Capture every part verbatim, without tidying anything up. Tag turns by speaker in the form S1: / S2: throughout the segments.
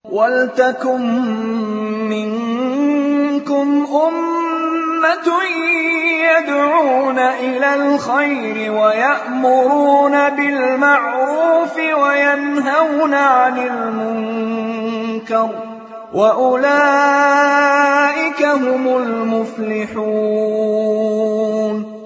S1: وَلْتَكُن مِّنكُمْ أُمَّةٌ يَدْعُونَ إِلَى الْخَيْرِ وَيَأْمُرُونَ بِالْمَعْرُوفِ وَيَنْهَوْنَ عَنِ الْمُنكَرِ وَأُولَئِكَ هُمُ الْمُفْلِحُونَ.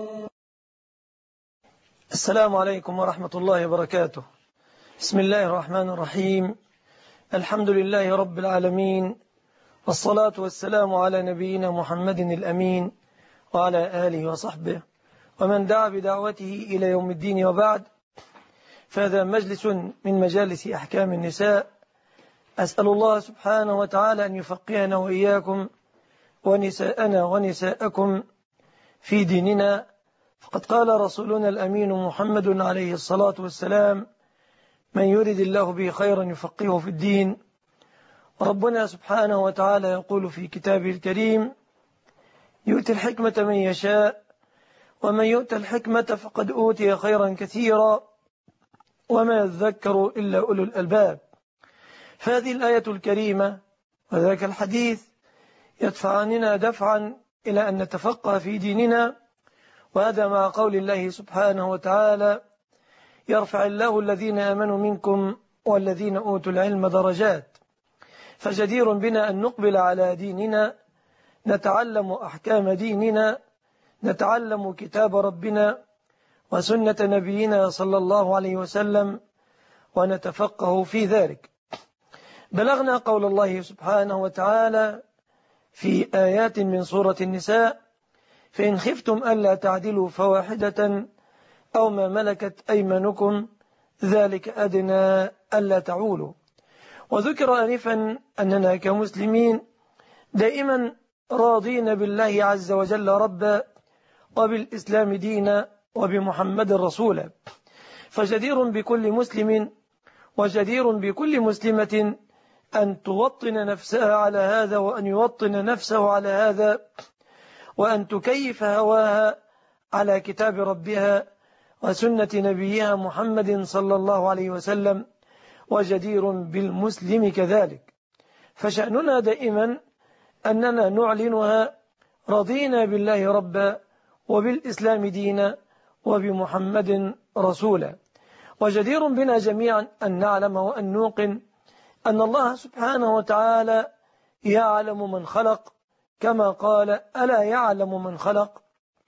S2: السلام عليكم ورحمة الله وبركاته. بسم الله الرحمن الرحيم. الحمد لله رب العالمين، والصلاة والسلام على نبينا محمد الأمين وعلى آله وصحبه ومن دعا بدعوته إلى يوم الدين، وبعد، فهذا مجلس من مجالس أحكام النساء. أسأل الله سبحانه وتعالى أن يفقهنا وإياكم ونساءنا ونساءكم في ديننا، فقد قال رسولنا الأمين محمد عليه الصلاة والسلام: من يرد الله به خيرا يفقهه في الدين. ربنا سبحانه وتعالى يقول في كتابه الكريم: يؤتي الحكمة من يشاء ومن يؤت الحكمة فقد أوتي خيرا كثيرا وما يذكر إلا أولو الألباب. فهذه الآية الكريمة وذاك الحديث يدفعننا دفعا إلى أن نتفقه في ديننا، وهذا مع قول الله سبحانه وتعالى: يرفع الله الذين آمنوا منكم والذين أوتوا العلم درجات. فجدير بنا أن نقبل على ديننا، نتعلم أحكام ديننا، نتعلم كتاب ربنا وسنة نبينا صلى الله عليه وسلم، ونتفقه في ذلك. بلغنا قول الله سبحانه وتعالى في آيات من سورة النساء: فإن خفتم ألا تعدلوا فواحدة أو ما ملكت أيمانكم ذلك أدنى ألا تعولوا. وذكر آنفا أننا كمسلمين دائما راضين بالله عز وجل ربا، وبالإسلام دينا، وبمحمد رسولا. فجدير بكل مسلم وجدير بكل مسلمة أن توطن نفسها على هذا، وأن يوطن نفسه على هذا، وأن تكيف هواها على كتاب ربها وسنة نبيها محمد صلى الله عليه وسلم، وجدير بالمسلم كذلك. فشأننا دائما أننا نعلنها: رضينا بالله ربا وبالإسلام دينا وبمحمد رسولا. وجدير بنا جميعا أن نعلم وأن نوقن أن الله سبحانه وتعالى يعلم من خلق، كما قال: ألا يعلم من خلق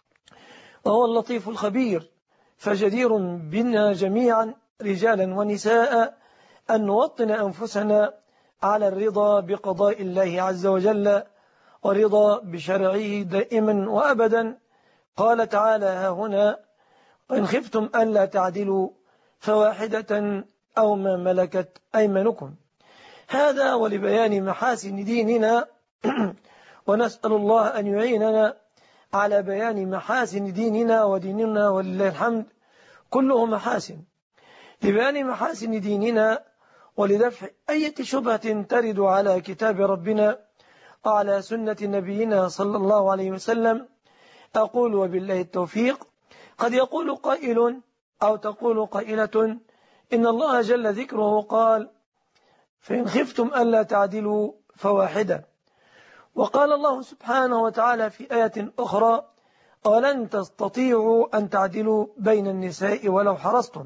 S2: وهو اللطيف الخبير. فجدير بنا جميعا رجالا ونساء أن نوطن أنفسنا على الرضا بقضاء الله عز وجل، ورضا بشرعه دائما وأبدا. قال تعالى ها هنا: وإن خفتم ألا تعدلوا فواحدة أو ما ملكت أيمانكم. هذا ولبيان محاسن ديننا ونسأل الله أن يعيننا على بيان محاسن ديننا وديننا، ولله الحمد كله محاسن. لبيان محاسن ديننا ولدفع أي شبهة ترد على كتاب ربنا وعلى سنة نبينا صلى الله عليه وسلم، أقول وبالله التوفيق. قد يقول قائل أو تقول قائلة: إن الله جل ذكره قال: فإن خفتم ألا تعدلوا فواحدة. وقال الله سبحانه وتعالى في آية أخرى: ولن تستطيعوا أن تعدلوا بين النساء ولو حرصتم.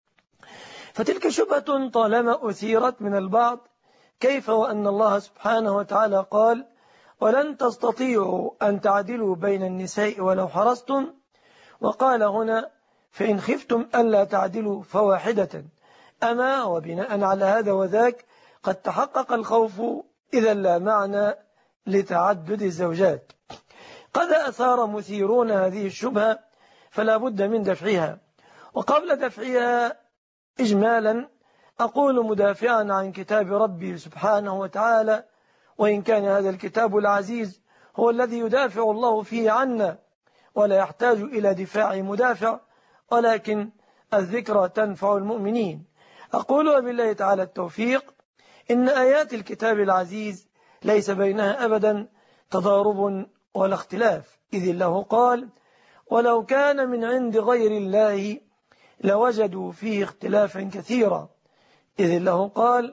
S2: فتلك شبهة طالما أثيرت من البعض: كيف وأن الله سبحانه وتعالى قال: ولن تستطيعوا أن تعدلوا بين النساء ولو حرصتم، وقال هنا: فإن خفتم ألا تعدلوا فواحدة. أما وبناء على هذا وذاك قد تحقق الخوف إذا لا معنى لتعدد الزوجات. قد أثار مثيرون هذه الشبهة، فلا بد من دفعها. وقبل دفعها إجمالا أقول مدافعا عن كتاب ربي سبحانه وتعالى، وإن كان هذا الكتاب العزيز هو الذي يدافع الله فيه عنا ولا يحتاج إلى دفاع مدافع، ولكن الذكرى تنفع المؤمنين. أقول وبالله تعالى التوفيق: إن آيات الكتاب العزيز ليس بينها أبدا تضارب ولا اختلاف، إذ الله قال: ولو كان من عند غير الله لوجدوا فيه اختلافا كثيرا. إذ الله قال: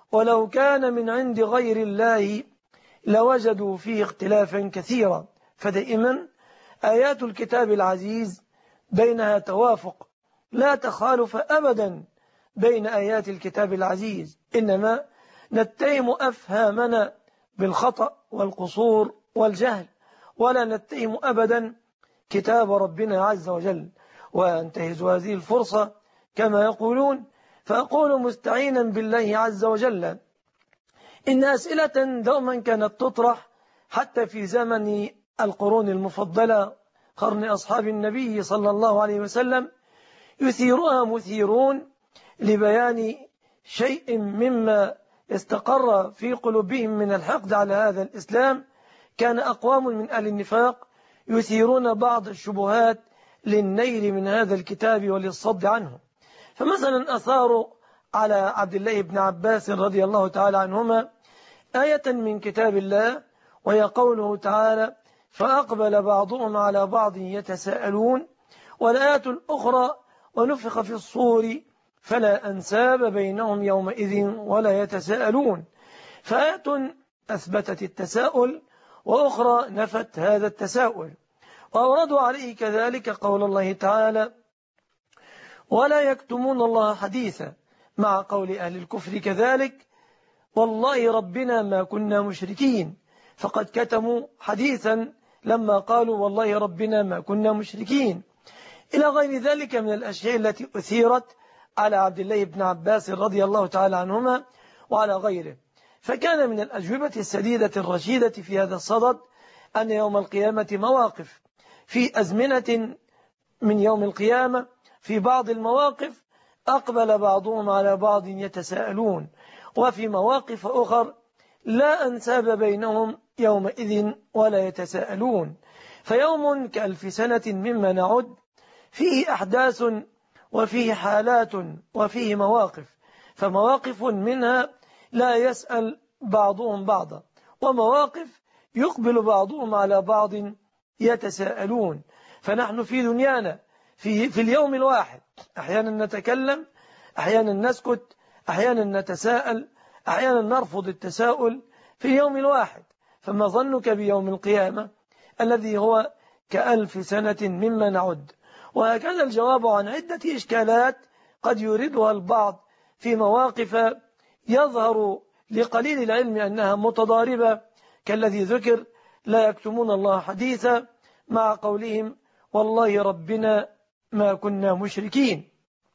S2: ولو كان من عند غير الله لوجدوا فيه اختلافا كثيرا. فدائما آيات الكتاب العزيز بينها توافق، لا تخالف أبدا بين آيات الكتاب العزيز، إنما نتهم أفهامنا بالخطأ والقصور والجهل، ولا نتهم أبدا كتاب ربنا عز وجل. وانتهز هذه الفرصة كما يقولون، فأقول مستعينا بالله عز وجل إن أسئلة دوما كانت تطرح حتى في زمن القرون المفضلة، قرن أصحاب النبي صلى الله عليه وسلم، يثيرها مثيرون لبيان شيء مما استقر في قلوبهم من الحقد على هذا الإسلام. كان أقوام من أهل النفاق يثيرون بعض الشبهات للنيل من هذا الكتاب وللصد عنه. فمثلا أثاروا على عبد الله بن عباس رضي الله تعالى عنهما آية من كتاب الله، وهي قوله تعالى: فأقبل بعضهم على بعض يتساءلون. والآيات الأخرى: ونفخ في الصور فلا أنساب بينهم يومئذ ولا يتساءلون. فآية أثبتت التساؤل، وأخرى نفت هذا التساؤل. وأوردوا عليه كذلك قول الله تعالى: ولا يكتمون الله حديثا، مع قول أهل الكفر كذلك: والله ربنا ما كنا مشركين. فقد كتموا حديثا لما قالوا والله ربنا ما كنا مشركين، إلى غير ذلك من الأشياء التي أثيرت على عبد الله بن عباس رضي الله تعالى عنهما وعلى غيره. فكان من الأجوبة السديدة الرشيدة في هذا الصدد أن يوم القيامة مواقف، في أزمنة من يوم القيامة في بعض المواقف أقبل بعضهم على بعض يتساءلون، وفي مواقف أخر لا أنساب بينهم يومئذ ولا يتساءلون. فيوم كألف سنة مما نعد، فيه أحداث وفيه حالات وفيه مواقف، فمواقف منها لا يسأل بعضهم بعضا، ومواقف يقبل بعضهم على بعض يتساءلون. فنحن في دنيانا في, في اليوم الواحد أحيانا نتكلم، أحيانا نسكت، أحيانا نتساءل، أحيانا نرفض التساؤل في اليوم الواحد. فما ظنك بيوم القيامة الذي هو كألف سنة مما نعد؟ وهكذا الجواب عن عدة إشكالات قد يوردها البعض في مواقف يظهر لقليل العلم أنها متضاربة، كالذي ذكر: لا يكتمون الله حديثا، مع قولهم والله ربنا ما كنا مشركين.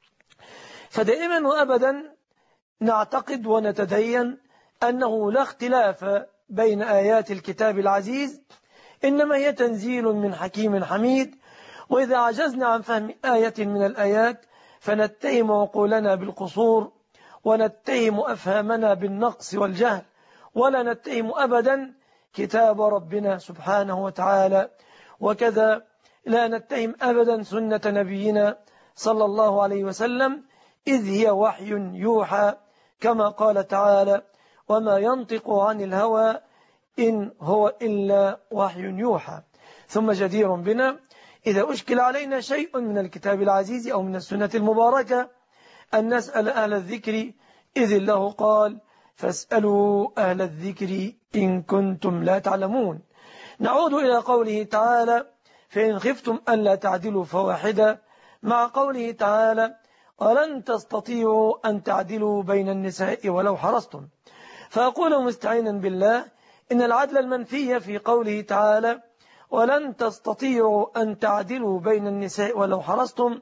S2: فدائما وأبدا نعتقد ونتدين أنه لا اختلاف بين آيات الكتاب العزيز، إنما هي تنزيل من حكيم حميد. وإذا عجزنا عن فهم آية من الآيات فنتهم عقولنا بالقصور، ونتهم أفهامنا بالنقص والجهل، ولا نتهم أبدا كتاب ربنا سبحانه وتعالى. وكذا لا نتهم أبدا سنة نبينا صلى الله عليه وسلم، إذ هي وحي يوحى، كما قال تعالى: وما ينطق عن الهوى إن هو إلا وحي يوحى. ثم جدير بنا إذا أشكل علينا شيء من الكتاب العزيز أو من السنة المباركة أن نسأل أهل الذكر، إذ الله قال: فاسألوا أهل الذكر إن كنتم لا تعلمون. نعود إلى قوله تعالى: فإن خفتم ألا تعدلوا فواحدة، مع قوله تعالى: ولن تستطيعوا أن تعدلوا بين النساء ولو حرصتم. فأقول مستعينا بالله إن العدل المنفي في قوله تعالى: ولن تستطيعوا أن تعدلوا بين النساء ولو حرصتم،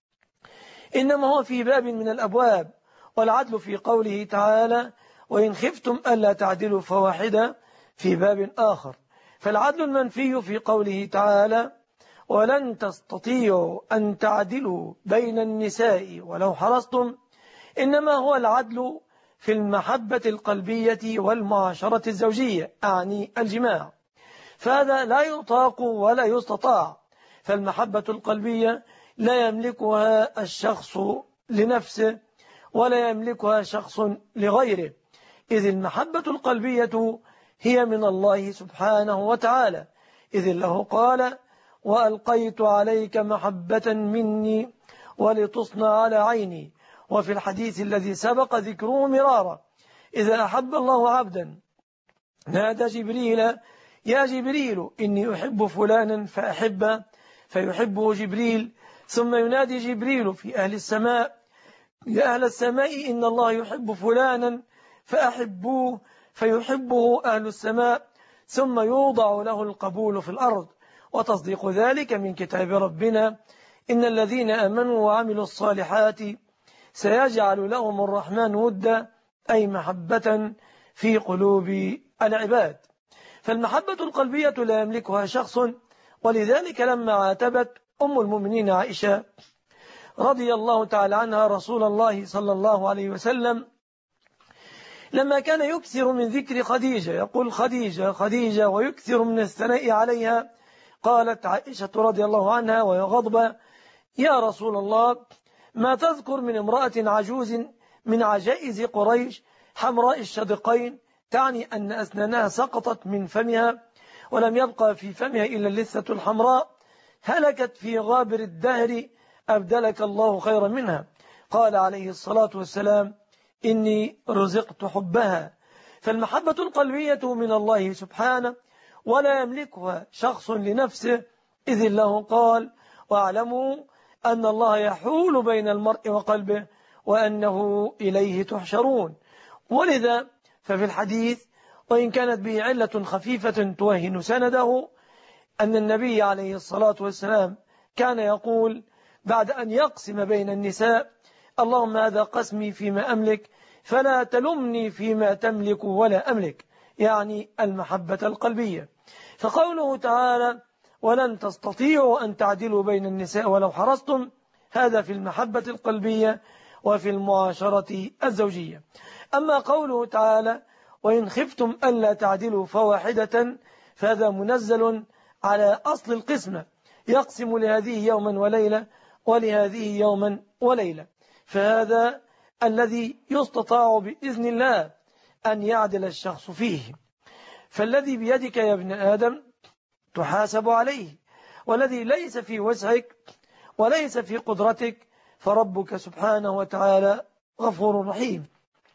S2: إنما هو في باب من الأبواب، والعدل في قوله تعالى: وإن خفتم ألا تعدلوا فواحدة، في باب آخر. فالعدل المنفي في قوله تعالى: ولن تستطيعوا أن تعدلوا بين النساء ولو حرصتم، إنما هو العدل في المحبة القلبية والمعاشرة الزوجية، أعني الجماع. فهذا لا يطاق ولا يستطاع، فالمحبة القلبية لا يملكها الشخص لنفسه ولا يملكها شخص لغيره، إذ المحبة القلبية هي من الله سبحانه وتعالى، إذ الله قال: وألقيت عليك محبة مني ولتصنع على عيني. وفي الحديث الذي سبق ذكره مرارا: إذا أحب الله عبدا نادى جبريل يا جبريل إني أحب فلانا فأحبه فيحبه جبريل، ثم ينادي جبريل في أهل السماء يا أهل السماء إن الله يحب فلانا فأحبوه فيحبه أهل السماء، ثم يوضع له القبول في الأرض. وتصديق ذلك من كتاب ربنا إن الذين آمنوا وعملوا الصالحات سيجعل لهم الرحمن ودا، أي محبة في قلوب العباد. فالمحبة القلبية لا يملكها شخص، ولذلك لما عاتبت أم المؤمنين عائشة رضي الله تعالى عنها رسول الله صلى الله عليه وسلم لما كان يكثر من ذكر خديجة، يقول خديجة خديجة ويكثر من الثناء عليها، قالت عائشة رضي الله عنها وهي غضبة يا رسول الله ما تذكر من امرأة عجوز من عجائز قريش حمراء الشدقين، تعني أن أسنانها سقطت من فمها ولم يبقى في فمها إلا اللثة الحمراء، هلكت في غابر الدهر أبدلك الله خيرا منها. قال عليه الصلاة والسلام إني رزقت حبها. فالمحبة القلبية من الله سبحانه ولا يملكها شخص لنفسه، إذ الله قال واعلموا أن الله يحول بين المرء وقلبه وأنه إليه تحشرون. ولذا ففي الحديث وإن كانت به علة خفيفة توهن سنده أن النبي عليه الصلاة والسلام كان يقول بعد أن يقسم بين النساء اللهم هذا قسمي فيما أملك فلا تلمني فيما تملك ولا أملك، يعني المحبة القلبية. فقوله تعالى ولن تستطيعوا أن تعدلوا بين النساء ولو حرصتم، هذا في المحبة القلبية وفي المعاشرة الزوجية. أما قوله تعالى وإن خفتم ألا تعدلوا فواحدة، فهذا منزل على أصل القسمة، يقسم لهذه يوما وليلة ولهذه يوما وليلة، فهذا الذي يستطاع بإذن الله أن يعدل الشخص فيه. فالذي بيدك يا ابن آدم تحاسب عليه، والذي ليس في وسعك وليس في قدرتك فربك سبحانه وتعالى غفور رحيم.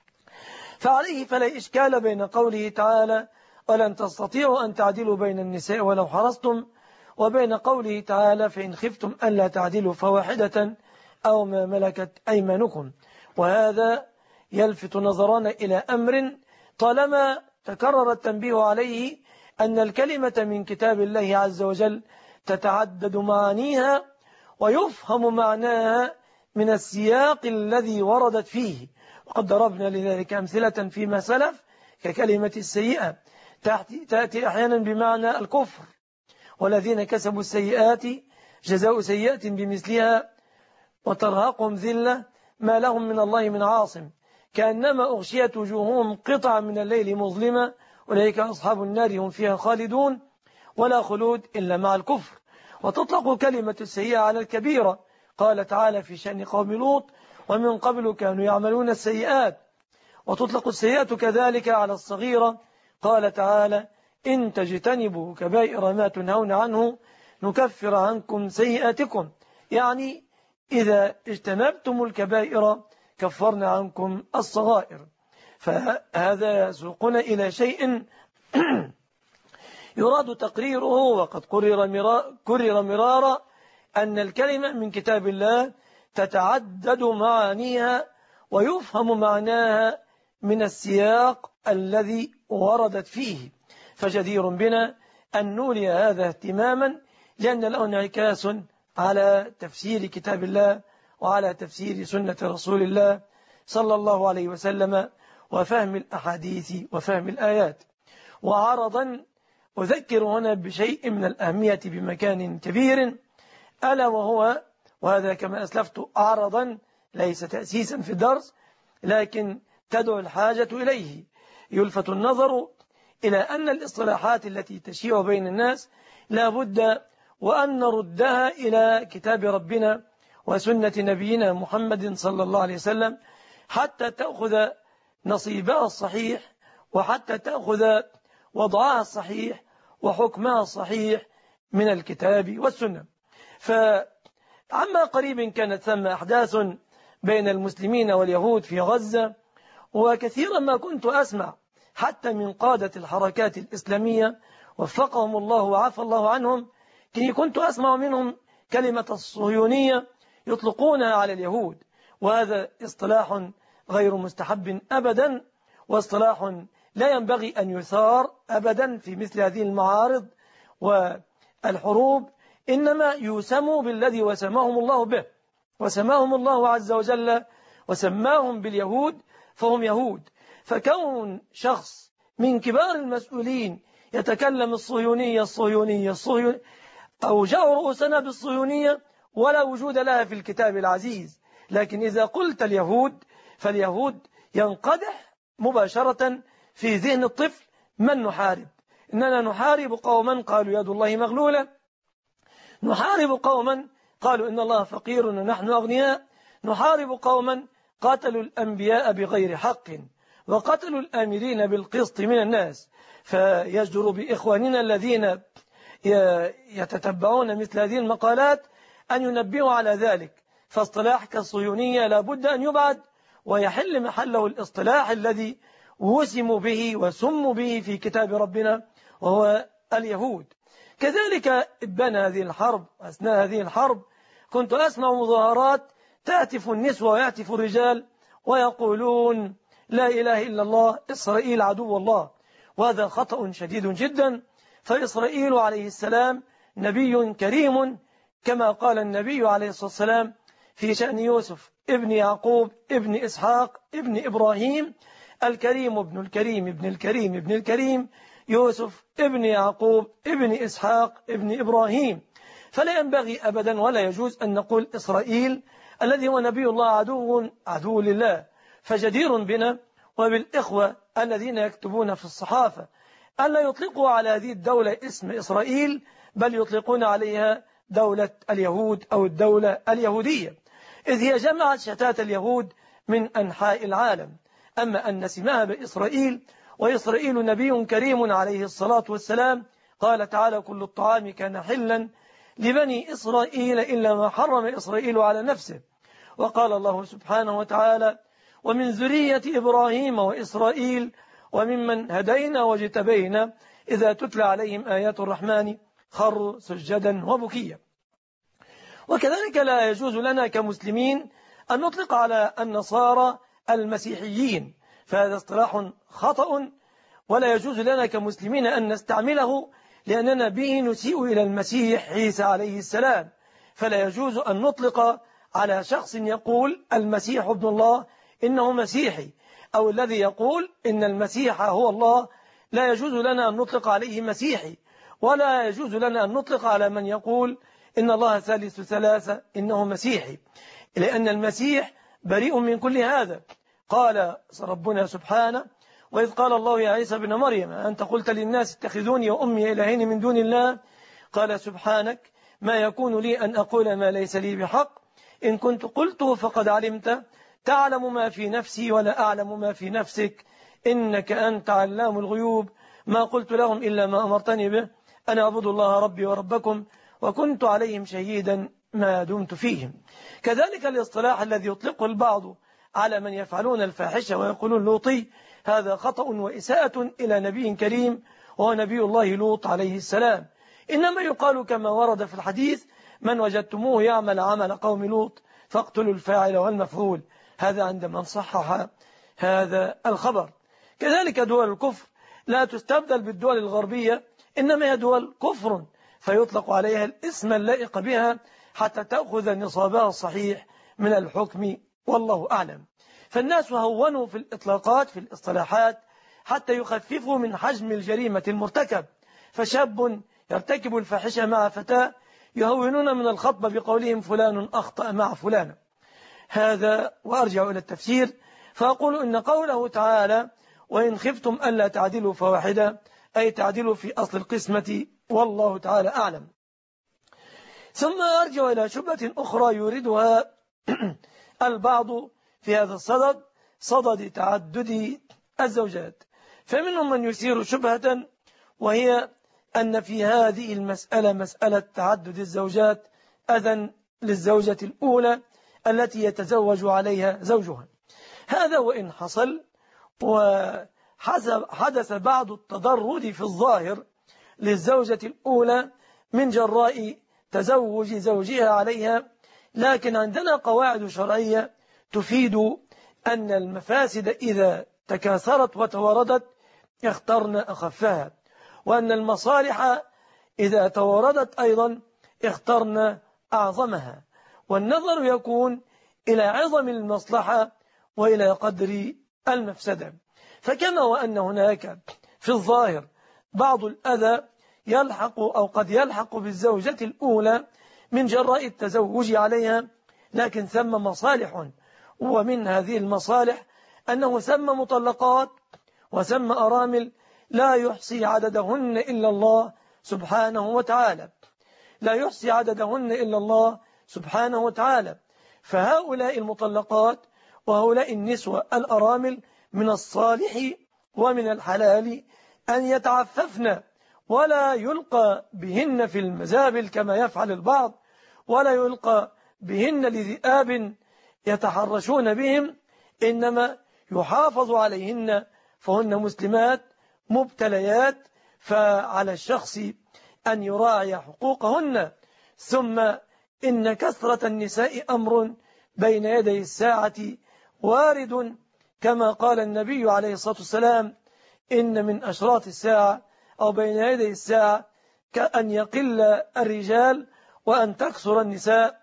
S2: فعليه فلا إشكال بين قوله تعالى ولن تستطيعوا أن تعدلوا بين النساء ولو حرصتم، وبين قوله تعالى فإن خفتم ألا تعدلوا فواحدة أو ما ملكت أيمانكم. وهذا يلفت نظرنا إلى أمر طالما تكرر التنبيه عليه، أن الكلمة من كتاب الله عز وجل تتعدد معانيها ويفهم معناها من السياق الذي وردت فيه. وقد ضربنا لذلك أمثلة فيما سلف ككلمة السيئة تأتي أحيانا بمعنى الكفر، والذين كسبوا السيئات جزاء سيئة بمثلها وترهقهم ذلة ما لهم من الله من عاصم كأنما أغشيت وجوههم قطعا من الليل مظلمة أولئك أصحاب النار هم فيها خالدون، ولا خلود إلا مع الكفر. وتطلق كلمة السيئة على الكبيرة، قال تعالى في شأن قوم لوط ومن قبل كانوا يعملون السيئات. وتطلق السيئة كذلك على الصغيرة، قال تعالى إن تجتنبوا كبائر ما تنهون عنه نكفر عنكم سيئاتكم، يعني إذا اجتنبتم الكبائر كفرنا عنكم الصغائر. فهذا يسوقنا إلى شيء يراد تقريره وقد قرر مرارا, قرر مرارا أن الكلمة من كتاب الله تتعدد معانيها ويفهم معناها من السياق الذي وردت فيه. فجدير بنا أن نولي هذا اهتماما، لأن له انعكاس على تفسير كتاب الله وعلى تفسير سنة رسول الله صلى الله عليه وسلم وفهم الأحاديث وفهم الآيات. وعرضا أذكر هنا بشيء من الأهمية بمكان كبير، ألا وهو، وهذا كما أسلفت عرضا ليس تأسيسا في الدرس لكن تدعو الحاجة إليه، يلفت النظر إلى أن الاصطلاحات التي تشيع بين الناس لا بد وأن نردها إلى كتاب ربنا وسنة نبينا محمد صلى الله عليه وسلم حتى تأخذ نصيبها الصحيح، وحتى تأخذ وضعها الصحيح وحكمها الصحيح من الكتاب والسنة. فعما قريب كانت ثم أحداث بين المسلمين واليهود في غزة، وكثيرا ما كنت أسمع حتى من قادة الحركات الإسلامية وفقهم الله وعفى الله عنهم، كي كنت أسمع منهم كلمة الصهيونية يطلقونها على اليهود، وهذا اصطلاح غير مستحب أبدا، واصطلاح لا ينبغي أن يثار أبدا في مثل هذه المعارض والحروب، إنما يسموا بالذي وسماهم الله به، وسماهم الله عز وجل وسماهم باليهود، فهم يهود. فكون شخص من كبار المسؤولين يتكلم الصهيونية الصهيونية الصهيونية أوجعوا رؤوسنا بالصهيونية ولا وجود لها في الكتاب العزيز، لكن إذا قلت اليهود فاليهود ينقدح مباشرة في ذهن الطفل من نحارب. إننا نحارب قوما قالوا يد الله مغلولة، نحارب قوما قالوا إن الله فقير ونحن أغنياء، نحارب قوما قاتلوا الأنبياء بغير حق وقتلوا الآمرين بالقسط من الناس. فيجدر بإخواننا الذين يتتبعون مثل هذه المقالات أن ينبهوا على ذلك، فاصطلاح كالصهيونية لابد أن يبعد ويحل محله الاصطلاح الذي وسموا به وسموا به في كتاب ربنا وهو اليهود. كذلك إبان هذه الحرب، أثناء هذه الحرب كنت أسمع مظاهرات تهتف النسوة ويهتف الرجال ويقولون لا إله إلا الله، إسرائيل عدو الله، وهذا خطأ شديد جدا. فإسرائيل عليه السلام نبي كريم، كما قال النبي عليه الصلاة والسلام في شأن يوسف ابن يعقوب ابن إسحاق ابن إبراهيم: الكريم ابن الكريم ابن الكريم ابن الكريم يوسف ابن يعقوب ابن إسحاق ابن إبراهيم. فلا ينبغي أبدا ولا يجوز أن نقول إسرائيل الذي هو نبي الله عدو عدو لله. فجدير بنا وبالإخوة الذين يكتبون في الصحافة ألا يطلقوا على هذه الدولة اسم إسرائيل، بل يطلقون عليها دولة اليهود أو الدولة اليهودية، إذ هي جمعت شتات اليهود من أنحاء العالم. أما أن نسمها بإسرائيل، وإسرائيل نبي كريم عليه الصلاة والسلام، قال تعالى: كل الطعام كان حلا لبني إسرائيل إلا ما حرم إسرائيل على نفسه. وقال الله سبحانه وتعالى: ومن ذرية إبراهيم وإسرائيل وممن هدينا واجتبينا إذا تتلى عليهم آيات الرحمن خروا سجدا وبكيا. وكذلك لا يجوز لنا كمسلمين أن نطلق على النصارى المسيحيين، فهذا اصطلاح خطأ ولا يجوز لنا كمسلمين أن نستعمله، لأننا به نسيء إلى المسيح عيسى عليه السلام. فلا يجوز أن نطلق على شخص يقول المسيح ابن الله إنه مسيحي، أو الذي يقول إن المسيح هو الله، لا يجوز لنا أن نطلق عليه مسيحي، ولا يجوز لنا أن نطلق على من يقول إن الله ثالث ثلاثة إنه مسيحي، لأن المسيح بريء من كل هذا. قال ربنا سبحانه: وإذ قال الله يا عيسى ابن مريم أنت قلت للناس اتخذوني وأمي إلهين من دون الله، قال سبحانك ما يكون لي أن أقول ما ليس لي بحق، إن كنت قلته فقد علمت، تعلم ما في نفسي ولا أعلم ما في نفسك، إنك أنت علام الغيوب، ما قلت لهم إلا ما أمرتني به، أنا أعبد الله ربي وربكم، وكنت عليهم شهيدا ما دمت فيهم. كذلك الاصطلاح الذي يطلقه البعض على من يفعلون الفاحشة ويقولون لوطي، هذا خطأ وإساءة إلى نبي كريم وهو نبي الله لوط عليه السلام. إنما يقال كما ورد في الحديث: من وجدتموه يعمل عمل قوم لوط فاقتلوا الفاعل والمفعول. هذا عند من صحح هذا الخبر. كذلك دول الكفر لا تستبدل بالدول الغربية، إنما هي دول كفر، فيطلق عليها الاسم اللائق بها حتى تأخذ نصابها الصحيح من الحكم، والله أعلم. فالناس هونوا في الإطلاقات في الاصطلاحات حتى يخففوا من حجم الجريمة المرتكب. فشاب يرتكب الفاحشة مع فتاة يهونون من الخطبة بقولهم فلان أخطأ مع فلان. هذا وأرجع إلى التفسير فأقول إن قوله تعالى: وإن خفتم ألا تعدلوا فواحدة، أي تعدلوا في أصل القسمة، والله تعالى أعلم. ثم أرجع إلى شبهة أخرى يريدها البعض في هذا الصدد، صدد تعدد الزوجات. فمنهم من يثير شبهة، وهي أن في هذه المسألة مسألة تعدد الزوجات أذى للزوجة الأولى التي يتزوج عليها زوجها. هذا وإن حصل وحدث بعض التضرر في الظاهر للزوجة الأولى من جراء تزوج زوجها عليها، لكن عندنا قواعد شرعية تفيد أن المفاسد إذا تكاثرت وتواردت اخترن أخفها، وأن المصالح إذا تواردت أيضا اخترن أعظمها، والنظر يكون إلى عظم المصلحة وإلى قدر المفسدة. فكما وأن هناك في الظاهر بعض الأذى يلحق أو قد يلحق بالزوجة الأولى من جراء التزوج عليها، لكن ثم مصالح، ومن هذه المصالح أنه ثم مطلقات وثم أرامل لا يحصي عددهن إلا الله سبحانه وتعالى، لا يحصي عددهن إلا الله سبحانه وتعالى. فهؤلاء المطلقات وهؤلاء النسوة الأرامل من الصالح ومن الحلال أن يتعففن، ولا يلقى بهن في المزابل كما يفعل البعض، ولا يلقى بهن لذئاب يتحرشون بهم، إنما يحافظ عليهن، فهن مسلمات مبتليات، فعلى الشخص أن يراعي حقوقهن. ثم إن كثرة النساء أمر بين يدي الساعة وارد، كما قال النبي عليه الصلاة والسلام: إن من أشراط الساعة أو بين يدي الساعة كأن يقل الرجال وأن تكثر النساء،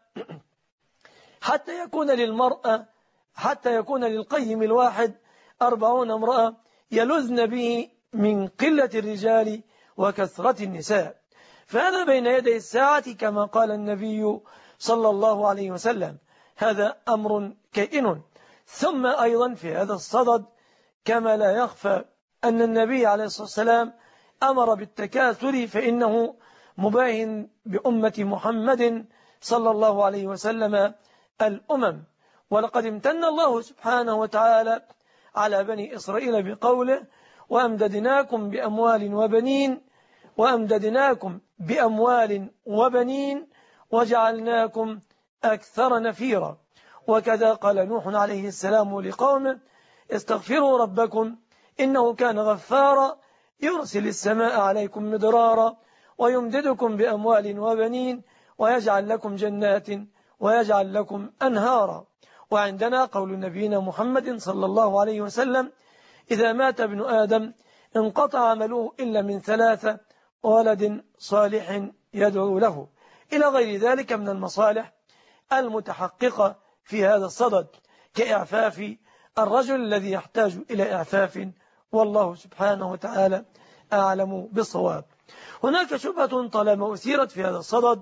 S2: حتى يكون للمرأة حتى يكون للقيم الواحد أربعون امرأة يلذن به من قلة الرجال وكثرة النساء. فهذا بين يدي الساعة كما قال النبي صلى الله عليه وسلم، هذا أمر كائن. ثم أيضا في هذا الصدد كما لا يخفى أن النبي عليه الصلاة والسلام أمر بالتكاثر، فإنه مباين بأمة محمد صلى الله عليه وسلم الأمم. ولقد امتن الله سبحانه وتعالى على بني إسرائيل بقوله: وأمددناكم بأموال وبنين وأمددناكم بأموال وبنين وجعلناكم أكثر نفيرا. وكذا قال نوح عليه السلام لقومه: استغفروا ربكم إنه كان غفارا يرسل السماء عليكم مدرارا ويمددكم بأموال وبنين ويجعل لكم جنات ويجعل لكم أنهارا. وعندنا قول نبينا محمد صلى الله عليه وسلم: إذا مات ابن آدم انقطع عمله إلا من ثلاثة: ولد صالح يدعو له، إلى غير ذلك من المصالح المتحققة في هذا الصدد، كإعفاف الرجل الذي يحتاج إلى إعفاف، والله سبحانه وتعالى أعلم بالصواب. هناك شبهة طالما أثيرت في هذا الصدد،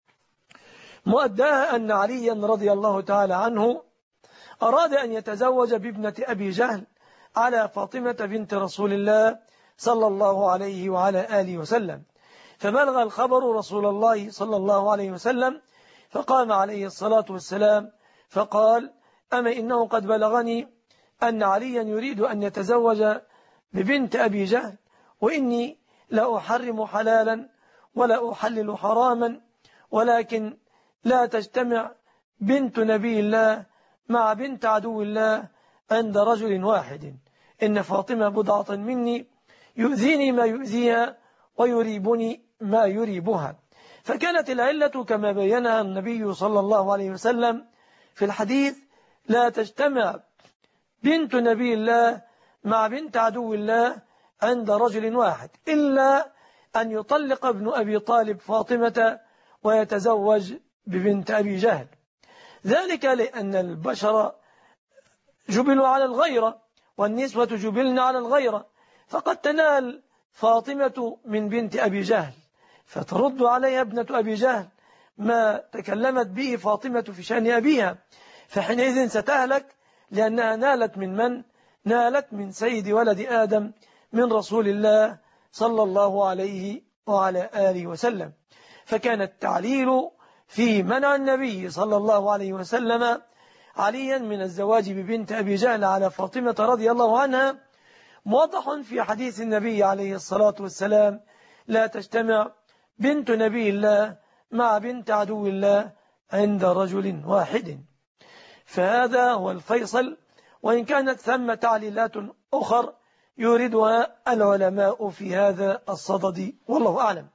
S2: مؤداها أن عليا رضي الله تعالى عنه أراد أن يتزوج بابنة أبي جهل على فاطمة بنت رسول الله صلى الله عليه وعلى آله وسلم، فبلغ الخبر رسول الله صلى الله عليه وسلم، فقام عليه الصلاة والسلام فقال: أما إنه قد بلغني أن عليا يريد أن يتزوج ببنت أبي جهل، وإني لا أحرم حلالا ولا أحلل حراما، ولكن لا تجتمع بنت نبي الله مع بنت عدو الله عند رجل واحد، إن فاطمة بضعة مني يؤذيني ما يؤذيها ويريبني ما يريبها. فكانت العلة كما بينها النبي صلى الله عليه وسلم في الحديث: لا تجتمع بنت نبي الله مع بنت عدو الله عند رجل واحد، إلا أن يطلق ابن أبي طالب فاطمة ويتزوج ببنت أبي جهل، ذلك لأن البشر جبلوا على الغيرة، والنسوة جبلن على الغيرة، فقد تنال فاطمة من بنت أبي جهل فترد عليها ابنة أبي جهل ما تكلمت به فاطمة في شأن أبيها، فحينئذ ستهلك، لأنها نالت من من؟ نالت من سيد ولد آدم، من رسول الله صلى الله عليه وعلى آله وسلم. فكان التعليل في منع النبي صلى الله عليه وسلم عليا من الزواج ببنت أبي جهل على فاطمة رضي الله عنها موضح في حديث النبي عليه الصلاة والسلام: لا تجتمع بنت نبي الله مع بنت عدو الله عند رجل واحد. فهذا هو الفيصل، وإن كانت ثم تعليلات أخر يوردها العلماء في هذا الصدد والله أعلم.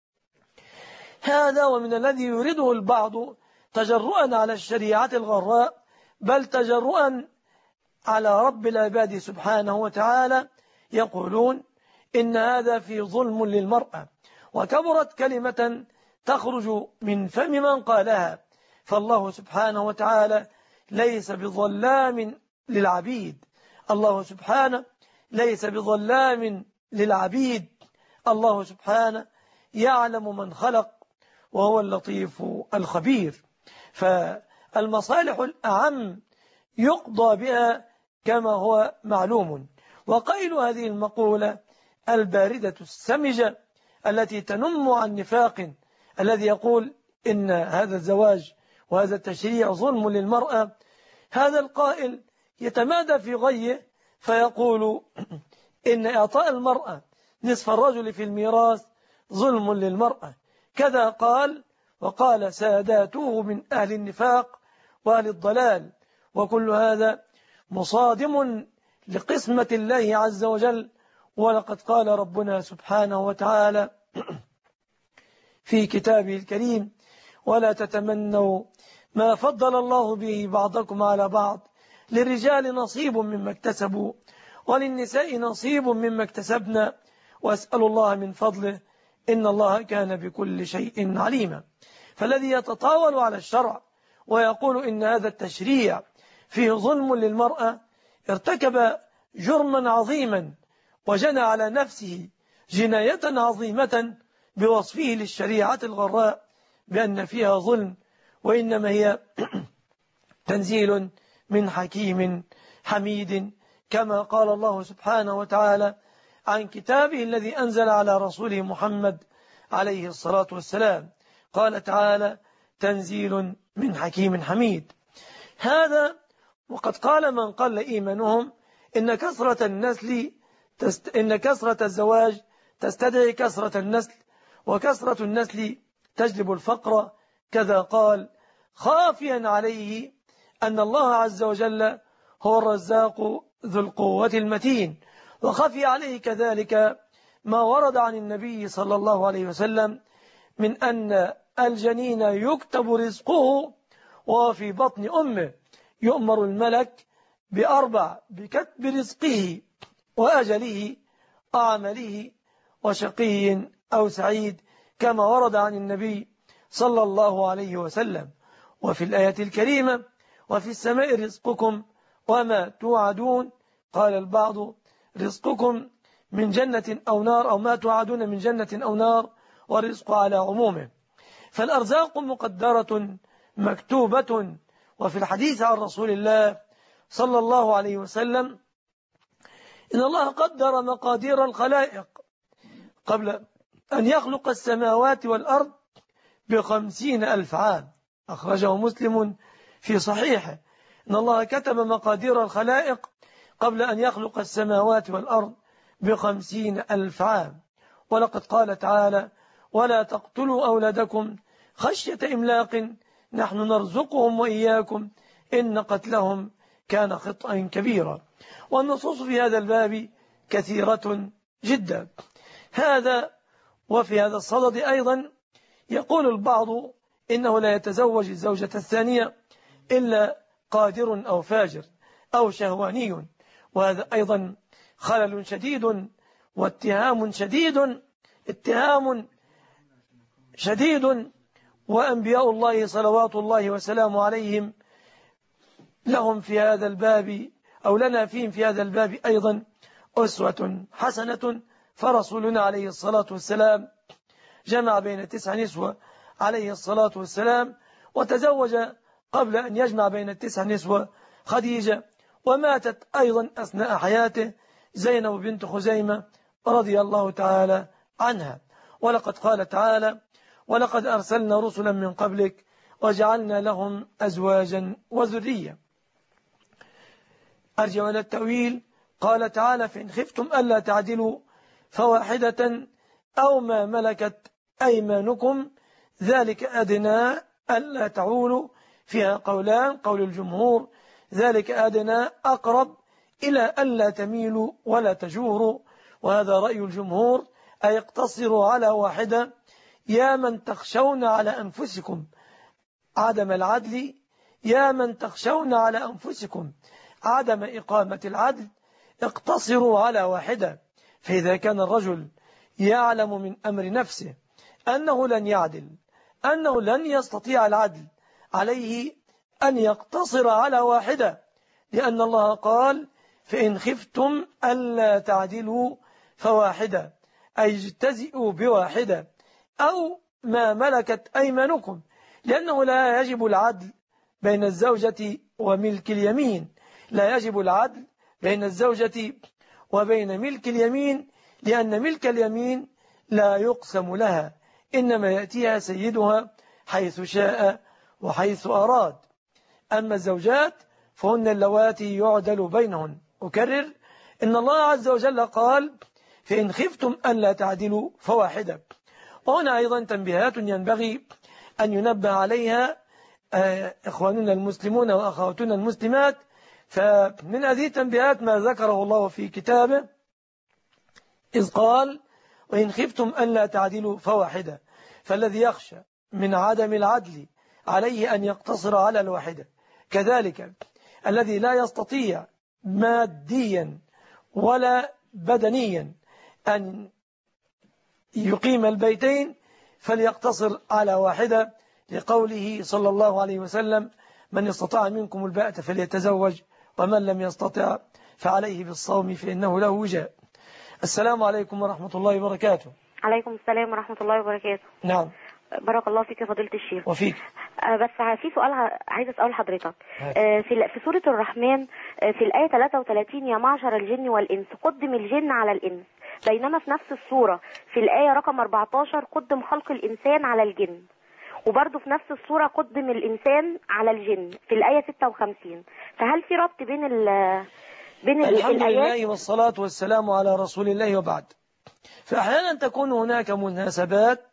S2: هذا ومن الذي يريده البعض تجرؤا على الشريعة الغراء، بل تجرؤا على رب العباد سبحانه وتعالى، يقولون إن هذا في ظلم للمرأة، وكبرت كلمة تخرج من فم من قالها، فالله سبحانه وتعالى ليس بظلام للعبيد، الله سبحانه ليس بظلام للعبيد، الله سبحانه يعلم من خلق وهو اللطيف الخبير. فالمصالح الأعم يقضى بها كما هو معلوم. وقيل هذه المقولة الباردة السمجة التي تنم عن نفاق الذي يقول إن هذا الزواج وهذا التشريع ظلم للمرأة، هذا القائل يتمادى في غيه فيقول إن إعطاء المرأة نصف الرجل في الميراث ظلم للمرأة، كذا قال، وقال ساداته من أهل النفاق وأهل الضلال، وكل هذا مصادم لقسمة الله عز وجل. ولقد قال ربنا سبحانه وتعالى في كتابه الكريم: ولا تتمنوا ما فضل الله به بعضكم على بعض، للرجال نصيب مما اكتسبوا وللنساء نصيب مما اكتسبنا واسألوا الله من فضله إن الله كان بكل شيء عليما. فالذي يتطاول على الشرع ويقول إن هذا التشريع فيه ظلم للمرأة ارتكب جرما عظيما وجنى على نفسه جناية عظيمة بوصفه للشريعة الغراء بأن فيها ظلم، وإنما هي تنزيل من حكيم حميد، كما قال الله سبحانه وتعالى عن كتابه الذي أنزل على رسوله محمد عليه الصلاة والسلام. قال تعالى: تنزيل من حكيم حميد. هذا وقد قال من قل إيمانهم إن كثرة النسل تست... إن كثرة الزواج تستدعي كثرة النسل، وكثرة النسل تجلب الفقر، كذا قال، خافيا عليه أن الله عز وجل هو الرزاق ذو القوة المتين. وخفي عليه كذلك ما ورد عن النبي صلى الله عليه وسلم من أن الجنين يكتب رزقه وهو في بطن أمه، يؤمر الملك بأربع: بكتب رزقه وأجله وعمله وشقي أو سعيد، كما ورد عن النبي صلى الله عليه وسلم. وفي الآية الكريمة: وفي السماء رزقكم وما توعدون، قال البعض: رزقكم من جنة أو نار، أو ما توعدون من جنة أو نار، والرزق على عمومه. فالأرزاق مقدرة مكتوبة. وفي الحديث عن رسول الله صلى الله عليه وسلم إن الله قدر مقادير الخلائق قبل أن يخلق السماوات والأرض بخمسين ألف عام، أخرجه مسلم في صحيحه. إن الله كتب مقادير الخلائق قبل أن يخلق السماوات والأرض بخمسين ألف عام. ولقد قال تعالى: ولا تقتلوا أولادكم خشية إملاق نحن نرزقهم وإياكم إن قتلهم كان خطأ كبيرا. والنصوص في هذا الباب كثيرة جدا. هذا وفي هذا الصدد أيضا يقول البعض إنه لا يتزوج الزوجة الثانية إلا قادر أو فاجر أو شهواني، وهذا أيضا خلل شديد واتهام شديد اتهام شديد وأنبياء الله صلوات الله وسلامه عليهم لهم في هذا الباب أو لنا فيهم في هذا الباب أيضا أسوة حسنة. فرسولنا عليه الصلاة والسلام جمع بين تسع نسوة عليه الصلاة والسلام، وتزوج قبل أن يجمع بين التسع نسوة خديجة، وماتت أيضا أثناء حياته زينب بنت خزيمة رضي الله تعالى عنها. ولقد قال تعالى: ولقد أرسلنا رسلا من قبلك وجعلنا لهم أزواجا وذرية. أرجع إلى التأويل. قال تعالى: فإن خفتم ألا تعدلوا فواحدة أو ما ملكت أيمانكم ذلك أدنى ألا تعولوا. فيها قولان: قول الجمهور ذلك أدنى أقرب إلى ألا تميلوا ولا تجوروا. وهذا رأي الجمهور، أي اقتصروا على واحدة. يا من تخشون على أنفسكم عدم العدل، يا من تخشون على أنفسكم عدم إقامة العدل، اقتصروا على واحدة. فإذا كان الرجل يعلم من أمر نفسه أنه لن يعدل، أنه لن يستطيع العدل، عليه أن يقتصر على واحدة، لأن الله قال فإن خفتم ألا تعدلوا فواحدة، أي اجتزئوا بواحدة أو ما ملكت أيمانكم، لأنه لا يجب العدل بين الزوجة وملك اليمين، لا يجب العدل بين الزوجة وبين ملك اليمين، لأن ملك اليمين لا يقسم لها، إنما يأتيها سيدها حيث شاء وحيث أراد. أما الزوجات فهن اللواتي يعدل بينهن. أكرر إن الله عز وجل قال فإن خفتم أن لا تعدلوا فواحدة. وهنا أيضا تنبيهات ينبغي أن ينبه عليها إخواننا المسلمون وأخواتنا المسلمات. فمن هذه التنبيهات ما ذكره الله في كتابه إذ قال وإن خفتم أن لا تعدلوا فواحدة، فالذي يخشى من عدم العدل عليه أن يقتصر على الواحدة. كذلك الذي لا يستطيع ماديا ولا بدنيا أن يقيم البيتين فليقتصر على واحدة، لقوله صلى الله عليه وسلم من استطاع منكم الباءة فليتزوج ومن لم يستطع فعليه بالصوم فإنه له وجاء. السلام عليكم ورحمة الله وبركاته.
S3: عليكم السلام ورحمة الله وبركاته.
S2: نعم.
S3: بارك الله فيك يا فضيلة الشيخ.
S2: وفيك.
S3: آه بس في سؤال عايز أسأل حضرتك. آه في في سورة الرحمن آه في الآية ثلاثة وثلاثين يا معشر الجن والإنس قدم الجن على الإنس، بينما في نفس السورة في الآية رقم أربعة عشر قدم خلق الإنسان على الجن، وبرضه في نفس السورة قدم الإنسان على الجن في الآية ستة وخمسين. فهل في ربط بين ال بين
S2: الحمد
S3: الآيات؟
S2: لله والصلاة والسلام على رسول الله وبعد. فأحيانا تكون هناك مناسبات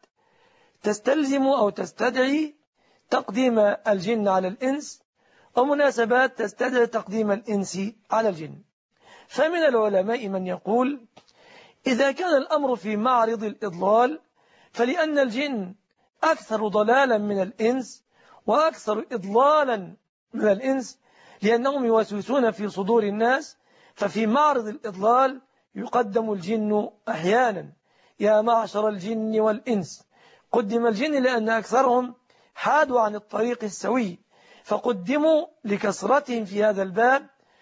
S2: تستلزم أو تستدعي تقديم الجن على الإنس، ومناسبات تستدعي تقديم الإنس على الجن. فمن العلماء من يقول إذا كان الأمر في معرض الإضلال فلأن الجن أكثر ضلالا من الإنس وأكثر إضلالا من الإنس، لأنهم يوسوسون في صدور الناس، ففي معرض الإضلال يقدم الجن أحيانا. يا معشر الجن والإنس، قدم الجن لأن أكثرهم حادوا عن الطريق السوي، فقدموا لكثرتهم في هذا الباب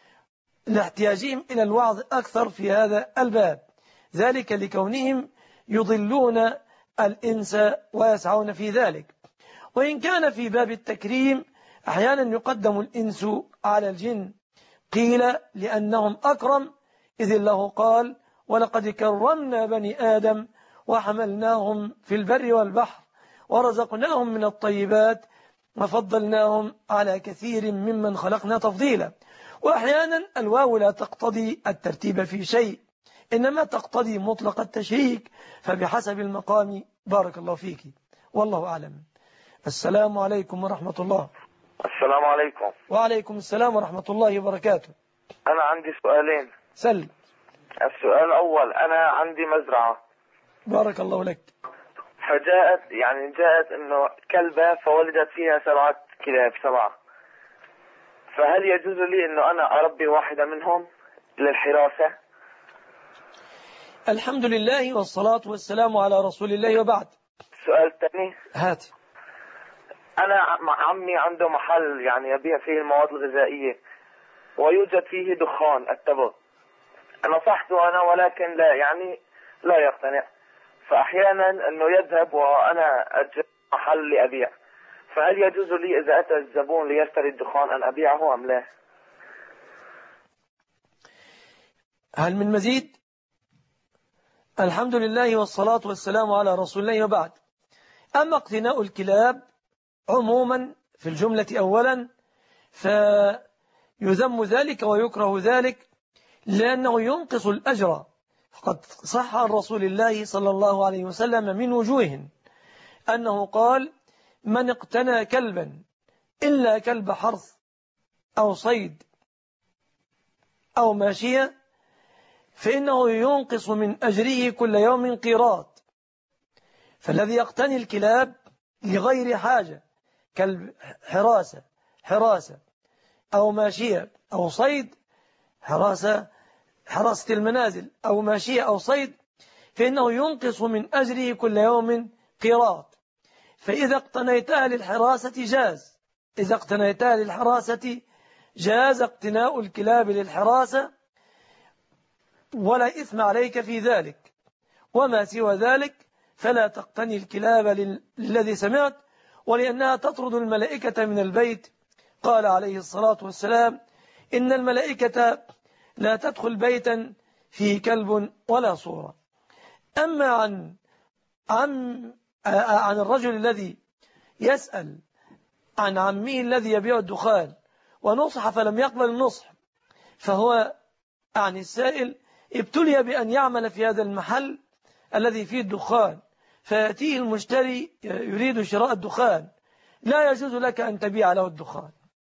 S2: لاحتياجهم إلى الوعظ أكثر في هذا الباب، ذلك لكونهم يضلون الإنس ويسعون في ذلك. وإن كان في باب التكريم أحيانا يقدم الإنس على الجن، قيل لأنهم أكرم، إذ الله قال ولقد كرمنا بني آدم وحملناهم في البر والبحر ورزقناهم من الطيبات وفضلناهم على كثير ممن خلقنا تفضيلا. وأحيانا الواو لا تقتضي الترتيب في شيء، إنما تقتضي مطلق التشريك، فبحسب المقام. بارك الله فيك، والله أعلم. السلام عليكم ورحمة الله.
S4: السلام عليكم.
S2: وعليكم السلام ورحمة الله وبركاته.
S4: أنا عندي سؤالين.
S2: سل.
S4: السؤال الأول، أنا عندي مزرعة.
S2: بارك الله لك.
S4: فجاءت يعني جاءت إنه كلبة فولدت فيها سبعة كلاب سبعة، فهل يجوز لي إنه أنا أربي واحدة منهم للحراسة؟
S2: الحمد لله والصلاة والسلام على رسول الله وبعد.
S4: السؤال الثاني،
S2: هات.
S4: أنا عمي عنده محل يعني يبيع فيه المواد الغذائية ويوجد فيه دخان التبغ. نصحته أنا ولكن لا يعني لا يقتنع، فأحيانا أنه يذهب وأنا أجد محل لأبيع، فهل يجوز لي إذا أتى الزبون ليشتري الدخان أن أبيعه أم لا؟
S2: هل من مزيد؟ الحمد لله والصلاة والسلام على رسول الله وبعد. أما اقتناء الكلاب عموما في الجملة أولا فيذم ذلك ويكره ذلك، لأنه ينقص الأجر. فقد صح عن رسول الله صلى الله عليه وسلم من وجوه أنه قال من اقتنى كلبا إلا كلب حرث أو صيد أو ماشية فإنه ينقص من أجره كل يوم قيراط. فالذي يقتني الكلاب لغير حاجة كالحراسة حراسة أو ماشية أو صيد، حراسة حراسة المنازل أو ماشية أو صيد، فإنه ينقص من أجره كل يوم قيراط. فإذا اقتنيتها للحراسة جاز إذا اقتنيتها للحراسة جاز اقتناء الكلاب للحراسة ولا إثم عليك في ذلك. وما سوى ذلك فلا تقتني الكلاب للذي سمعت، ولأنها تطرد الملائكة من البيت. قال عليه الصلاة والسلام: إن الملائكة لا تدخل بيتا فيه كلب ولا صورة. أما عن عن عن الرجل الذي يسأل عن عمه الذي يبيع الدخان ونصح فلم يقبل النصح، فهو عن السائل ابتلي بأن يعمل في هذا المحل الذي فيه الدخان، فيأتيه المشتري يريد شراء الدخان، لا يجوز لك أن تبيع له الدخان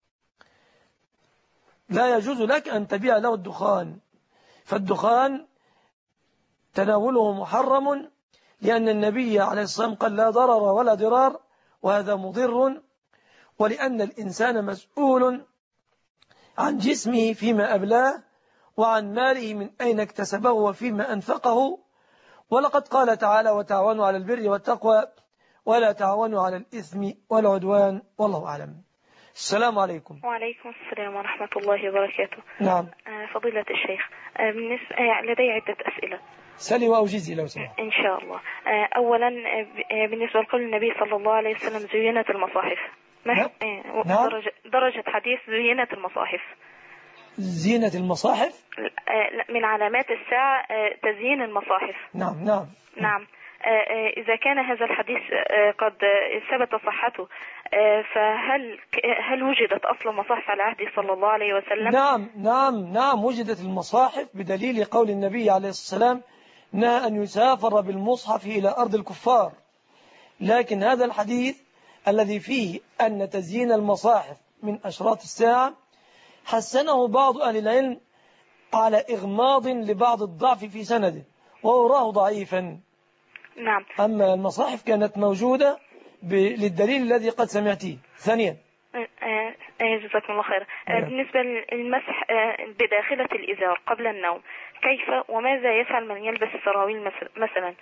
S2: لا يجوز لك أن تبيع له الدخان فالدخان تناوله محرم، لأن النبي عليه الصلاة والسلام قال: لا ضرر ولا ضرار، وهذا مضر، ولأن الإنسان مسؤول عن جسمه فيما أبلاه، وعن ماله من أين اكتسبه وفيما أنفقه. ولقد قال تعالى: وتعاونوا على البر والتقوى ولا تعاونوا على الإثم والعدوان، والله أعلم. السلام عليكم.
S5: وعليكم السلام ورحمة الله وبركاته.
S2: نعم.
S5: فضيلة الشيخ، بالنسبة لدي عدة أسئلة.
S2: سلي وأوجزي لو سمحت.
S5: إن شاء الله. أولا بالنسبة لقول النبي صلى الله عليه وسلم: زينت المصاحف. ما
S2: نعم.
S5: درجة, درجة حديث زينت المصاحف.
S2: زينة المصاحف
S5: من علامات الساعة تزيين المصاحف.
S2: نعم نعم
S5: نعم. إذا كان هذا الحديث قد ثبت صحته، فهل هل وجدت أصلا مصاحف على عهد صلى الله عليه وسلم؟
S2: نعم نعم نعم وجدت المصاحف بدليل قول النبي عليه الصلاة والسلام: نهى أن يسافر بالمصحف إلى أرض الكفار. لكن هذا الحديث الذي فيه أن تزيين المصاحف من أشراط الساعة حسنه بعض أهل العلم على إغماض لبعض الضعف في سنده وأراه ضعيفا.
S5: نعم.
S2: أما المصاحف كانت موجودة للدليل الذي قد سمعتيه. ثانيا،
S5: جزاكم الله خير. بالنسبة للمسح بداخلة الإزار قبل النوم، كيف وماذا يفعل من يلبس السراويل مثلا؟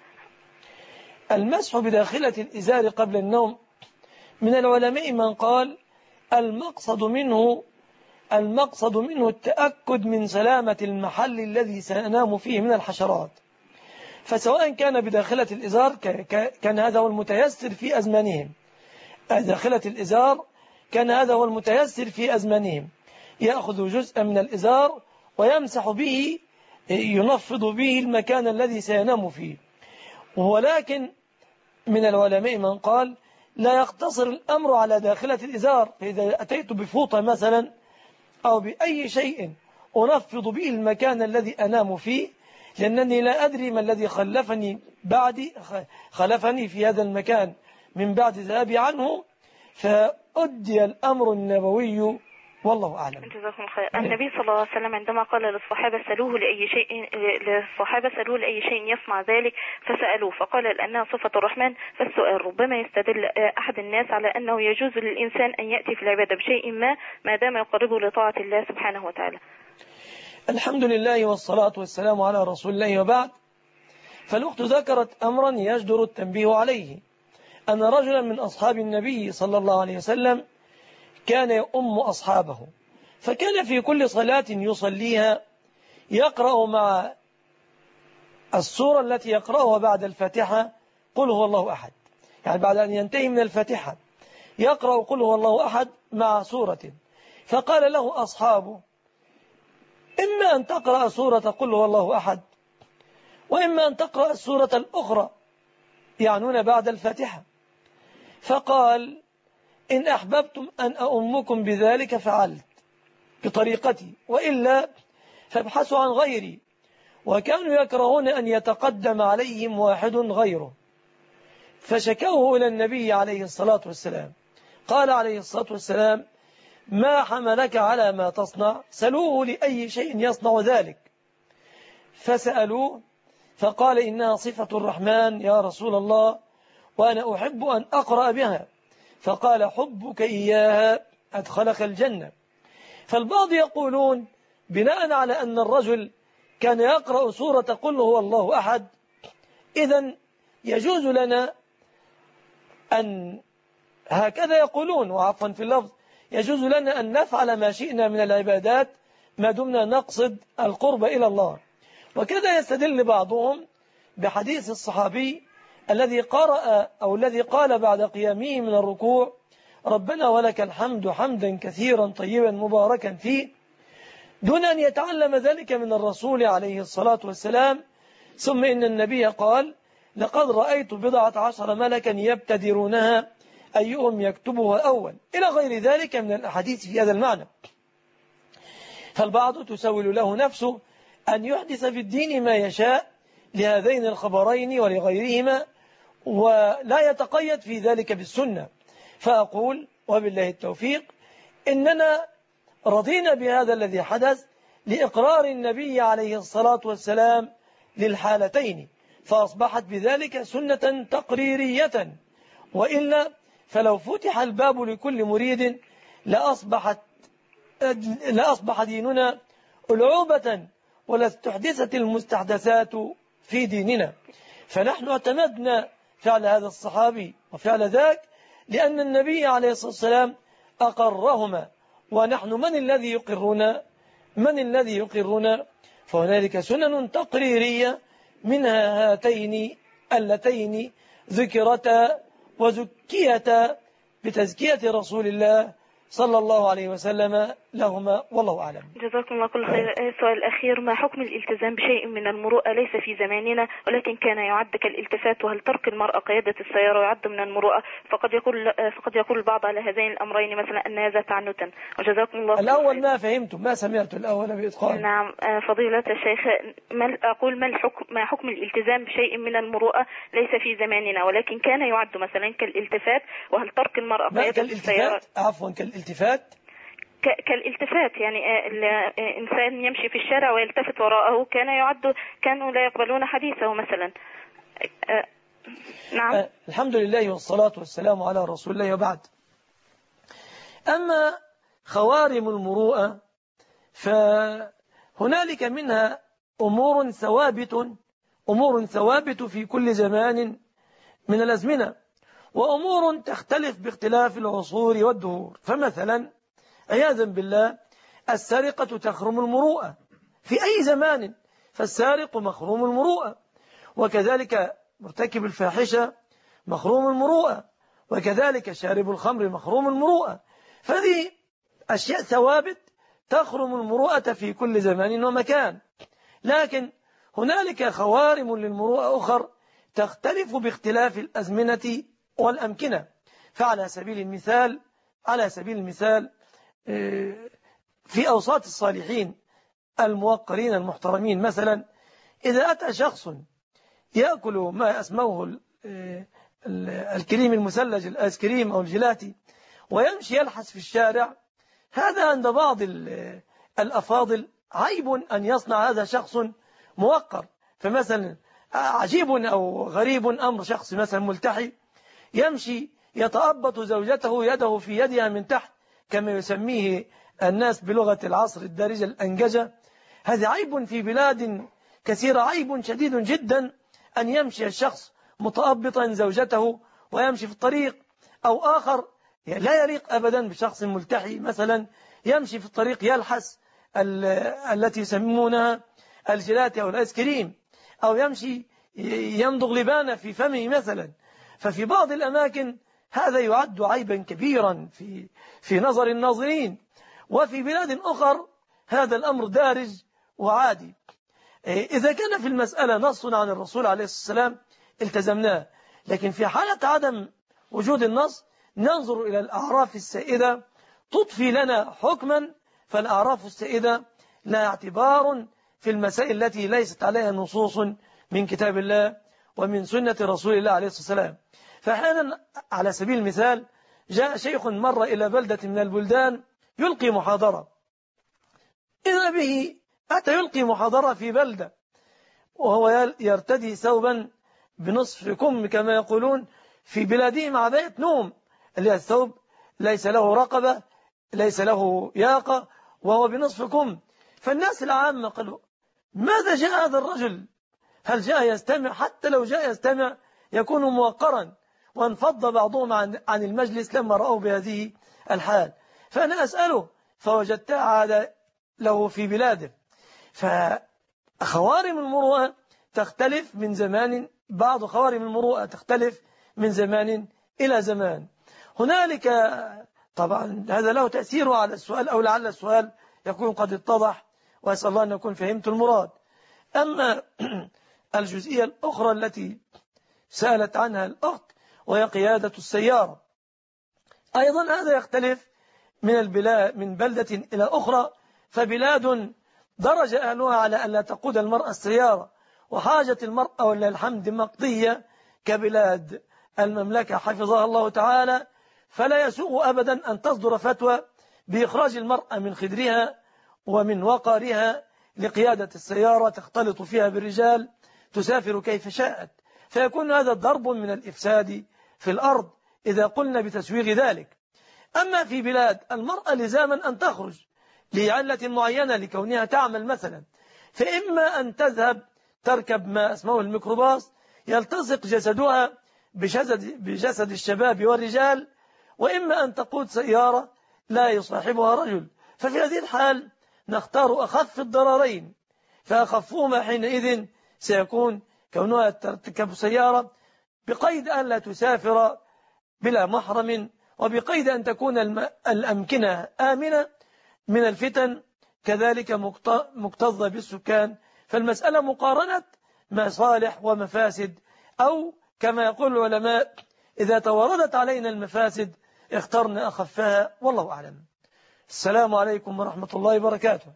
S2: المسح بداخلة الإزار قبل النوم من العلماء من قال المقصد منه المقصد منه التأكد من سلامة المحل الذي سننام فيه من الحشرات. فسواء كان بداخلة الإزار كان هذا هو المتيسر في أزمانهم داخلة الإزار كان هذا هو المتيسر في أزمانهم يأخذ جزءا من الإزار ويمسح به، ينفض به المكان الذي سينام فيه. ولكن من العلماء من قال لا يقتصر الأمر على داخلة الإزار، فإذا أتيت بفوطة مثلا أو بأي شيء أنفض به المكان الذي أنام فيه، لأنني لا أدري ما الذي خلفني بعدي خلفني في هذا المكان من بعد ذهابي عنه، فأدي الأمر النبوي والله أعلم.
S5: جزاكم خير. النبي صلى الله عليه وسلم عندما قال للصحابة سألوه لأي شيء للصحابة سألوه لأي شيء يصنع ذلك فسألوه، فقال لأنها صفة الرحمن، فالسؤال ربما يستدل أحد الناس على أنه يجوز للإنسان أن يأتي في العبادة بشيء ما ما دام يقربه لطاعة الله سبحانه وتعالى.
S2: الحمد لله والصلاة والسلام على رسول الله، وبعد. فالأخت ذكرت أمرا يجدر التنبيه عليه، أن رجلا من أصحاب النبي صلى الله عليه وسلم كان يؤم أصحابه، فكان في كل صلاة يصليها يقرأ مع السورة التي يقرأها بعد الفاتحة قل هو الله أحد، يعني بعد أن ينتهي من الفاتحة يقرأ قل هو الله أحد مع سورة. فقال له أصحابه إما أن تقرأ سورة قل هو الله أحد، وإما أن تقرأ السورة الأخرى يعنون بعد الفاتحة. فقال إن أحببتم أن أؤمكم بذلك فعلت بطريقتي، وإلا فابحثوا عن غيري. وكانوا يكرهون أن يتقدم عليهم واحد غيره، فشكوه إلى النبي عليه الصلاة والسلام. قال عليه الصلاة والسلام ما حملك على ما تصنع؟ سألوه لأي شيء يصنع ذلك، فسألوه فقال إنها صفة الرحمن يا رسول الله، وأنا أحب أن أقرأ بها. فقال حبك إياها أدخلك الجنة. فالبعض يقولون بناء على أن الرجل كان يقرأ سورة قل هو الله أحد، إذن يجوز لنا أن، هكذا يقولون وعفوا في اللفظ، يجوز لنا أن نفعل ما شئنا من العبادات ما دمنا نقصد القرب إلى الله. وكذا يستدل بعضهم بحديث الصحابي الذي قرأ أو الذي قال بعد قيامه من الركوع ربنا ولك الحمد حمدا كثيرا طيبا مباركا فيه، دون أن يتعلم ذلك من الرسول عليه الصلاة والسلام. ثم إن النبي قال لقد رأيت بضعة عشر ملكا يبتدرونها أيهم يكتبها أول، إلى غير ذلك من الأحاديث في هذا المعنى. فالبعض تسول له نفسه أن يحدث في الدين ما يشاء لهذين الخبرين ولغيرهما، ولا يتقيد في ذلك بالسنة. فأقول وبالله التوفيق إننا رضينا بهذا الذي حدث لإقرار النبي عليه الصلاة والسلام للحالتين، فأصبحت بذلك سنة تقريرية، وإلا فلو فتح الباب لكل مريد لأصبحت لأصبح ديننا ألعوبة ولا استحدثت المستحدثات في ديننا. فنحن اعتمدنا فعل هذا الصحابي وفعل ذاك لأن النبي عليه الصلاة والسلام أقرهما، ونحن من الذي يقرنا؟ من الذي يقرنا؟ فهنالك سنن تقريرية منها هاتين اللتين ذكرتا وزكيتا بتزكية رسول الله صلى الله عليه وسلم لهما، والله أعلم.
S5: جزاكم الله كل خير. السؤال الأخير، ما حكم الالتزام بشيء من المروءة ليس في زماننا ولكن كان يعد كالالتفات، وهل ترك المرأة قيادة السيارة يعد من المروءة؟ فقد يقول فقد يقول البعض على هذين الأمرين مثلا أن هذا تعنتا. وجزاكم الله.
S2: الأول ما فهمت، ما سمعت الأول بإتقان.
S5: نعم فضيلة الشيخ، ما أقول ما الحكم ما حكم الالتزام بشيء من المروءة ليس في زماننا ولكن كان يعد مثلا كالالتفات، وهل ترك المرأة قيادة السيارة؟
S2: عفوا كالالتفات
S5: كالالتفات يعني الإنسان يمشي في الشارع ويلتفت وراءه كان يعد، كانوا لا يقبلون حديثه مثلا. نعم.
S2: الحمد لله والصلاة والسلام على رسول الله، وبعد. أما خوارم المروءة فهنالك منها أمور ثوابت أمور ثوابت في كل زمان من الأزمنة، وأمور تختلف باختلاف العصور والدهور. فمثلا عياذا بالله السرقة تخرم المروءة في أي زمان، فالسارق مخروم المروءة، وكذلك مرتكب الفاحشة مخروم المروءة، وكذلك شارب الخمر مخروم المروءة. فهذه أشياء ثوابت تخرم المروءة في كل زمان ومكان. لكن هنالك خوارم للمروءة أخر تختلف باختلاف الأزمنة والأمكنة. فعلى سبيل المثال على سبيل المثال في أوساط الصالحين الموقرين المحترمين، مثلا إذا أتى شخص يأكل ما أسموه الكريم المثلج الآيس كريم أو الجيلاتي ويمشي يلحس في الشارع، هذا عند بعض الأفاضل عيب أن يصنع هذا شخص موقر. فمثلا عجيب أو غريب أمر شخص مثلا ملتحي يمشي يتأبط زوجته يده في يدها من تحت كما يسميه الناس بلغة العصر الدارجة الأنججة. هذا عيب في بلاد كثيرة، عيب شديد جدا أن يمشي الشخص متأبطا زوجته ويمشي في الطريق. أو آخر لا يليق أبدا بشخص ملتحي مثلا يمشي في الطريق يلحس التي يسمونها الجيلاتي أو الآيس كريم، أو يمشي يمضغ لبانة في فمه مثلا. ففي بعض الأماكن هذا يعد عيبا كبيرا في في نظر الناظرين، وفي بلاد أخر هذا الأمر دارج وعادي. إذا كان في المسألة نص عن الرسول عليه الصلاة والسلام التزمناه، لكن في حالة عدم وجود النص ننظر إلى الأعراف السائدة تضفي لنا حكما، فالأعراف السائدة لا اعتبار في المسائل التي ليست عليها نصوص من كتاب الله ومن سنة رسول الله عليه الصلاة والسلام. فأحيانا على سبيل المثال جاء شيخ مر إلى بلدة من البلدان يلقي محاضرة، إذا به أتى يلقي محاضرة في بلدة وهو يرتدي ثوبا بنصف كم كما يقولون في بلادهم عباية نوم، اللي هي الثوب ليس له رقبة ليس له ياقة وهو بنصف كم. فالناس العامة قالوا ماذا جاء هذا الرجل؟ هل جاء يستمع؟ حتى لو جاء يستمع يكون موقرا، وانفض بعضهم عن عن المجلس لما رأوا بهذه الحال. فأنا أسأله فوجدتها عادة له في بلاده. فخوارم المروءة تختلف من زمان، بعض خوارم المروءة تختلف من زمان إلى زمان. هنالك طبعا هذا له تأثيره على السؤال، أو لعل السؤال يكون قد اتضح، وأسأل الله أن يكون فهمت المراد. أما الجزئية الأخرى التي سألت عنها الأخت وهي قيادة السيارة، أيضا هذا يختلف من البلاد من بلدة إلى أخرى. فبلاد درج أهلها على أن لا تقود المرأة السيارة وحاجة المرأة ولله الحمد مقضية كبلاد المملكة حفظها الله تعالى، فلا يسوء أبدا أن تصدر فتوى بإخراج المرأة من خدرها ومن وقارها لقيادة السيارة، تختلط فيها بالرجال، تسافر كيف شاءت، فيكون هذا ضرب من الإفساد في الأرض إذا قلنا بتسويغ ذلك. أما في بلاد المرأة لزاما أن تخرج لعلة معينة لكونها تعمل مثلا، فإما أن تذهب تركب ما اسمه الميكروباص يلتصق جسدها بجسد, بجسد الشباب والرجال، وإما أن تقود سيارة لا يصاحبها رجل. ففي هذه الحال نختار أخف الضررين، فأخفهما حينئذ سيكون كونها تركب سيارة بقيد أن لا تسافر بلا محرم، وبقيد أن تكون الأمكنة آمنة من الفتن، كذلك مكتظة بالسكان. فالمسألة مقارنة مصالح ومفاسد، أو كما يقول العلماء إذا توردت علينا المفاسد اخترنا أخفها، والله أعلم. السلام عليكم ورحمة الله وبركاته.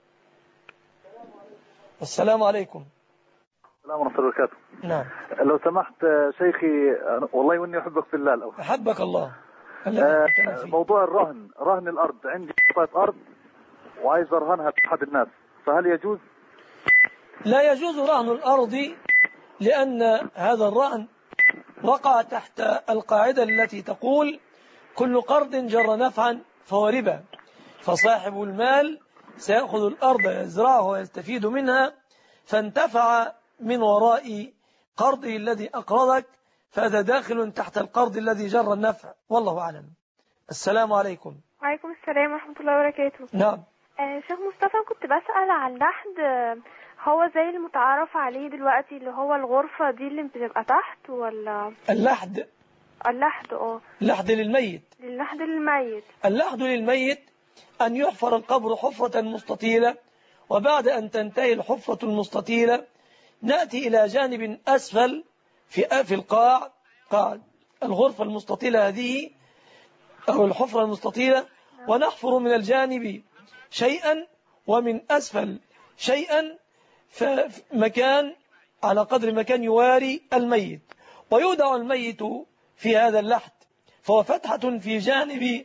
S2: السلام عليكم.
S6: السلام ورحمة الله وبركاته.
S2: نعم.
S6: لو سمحت شيخي، والله وإني أحبك في الله الأول.
S2: أحبك الله.
S6: آه موضوع الرهن، رهن الأرض، عندي قطعة أرض وعايز أرهنها لأحد الناس، فهل يجوز؟
S2: لا يجوز رهن الأرض، لأن هذا الرهن وقع تحت القاعدة التي تقول كل قرض جر نفعا فهو ربا، فصاحب المال سيأخذ الأرض يزرعها ويستفيد منها، فانتفع من وراء قرضه الذي أقرضك، فهذا داخل تحت القرض الذي جر النفع، والله أعلم. السلام عليكم.
S7: وعليكم السلام ورحمة الله وبركاته.
S2: نعم.
S7: آه شيخ مصطفى، كنت بسأل عن اللحد، آه هو زي المتعارف عليه دلوقتي اللي هو الغرفة دي اللي بتبقى تحت، ولا
S2: اللحد؟
S7: اللحد اه
S2: اللحد للميت.
S7: اللحد للميت.
S2: اللحد للميت أن يحفر القبر حفرة مستطيلة، وبعد أن تنتهي الحفرة المستطيلة نأتي إلى جانب أسفل في في القاع، قاع الغرفة المستطيلة هذه أو الحفرة المستطيلة، ونحفر من الجانب شيئا ومن أسفل شيئا، فمكان على قدر مكان يواري الميت، ويودع الميت في هذا اللحد، فهو فتحة في جانب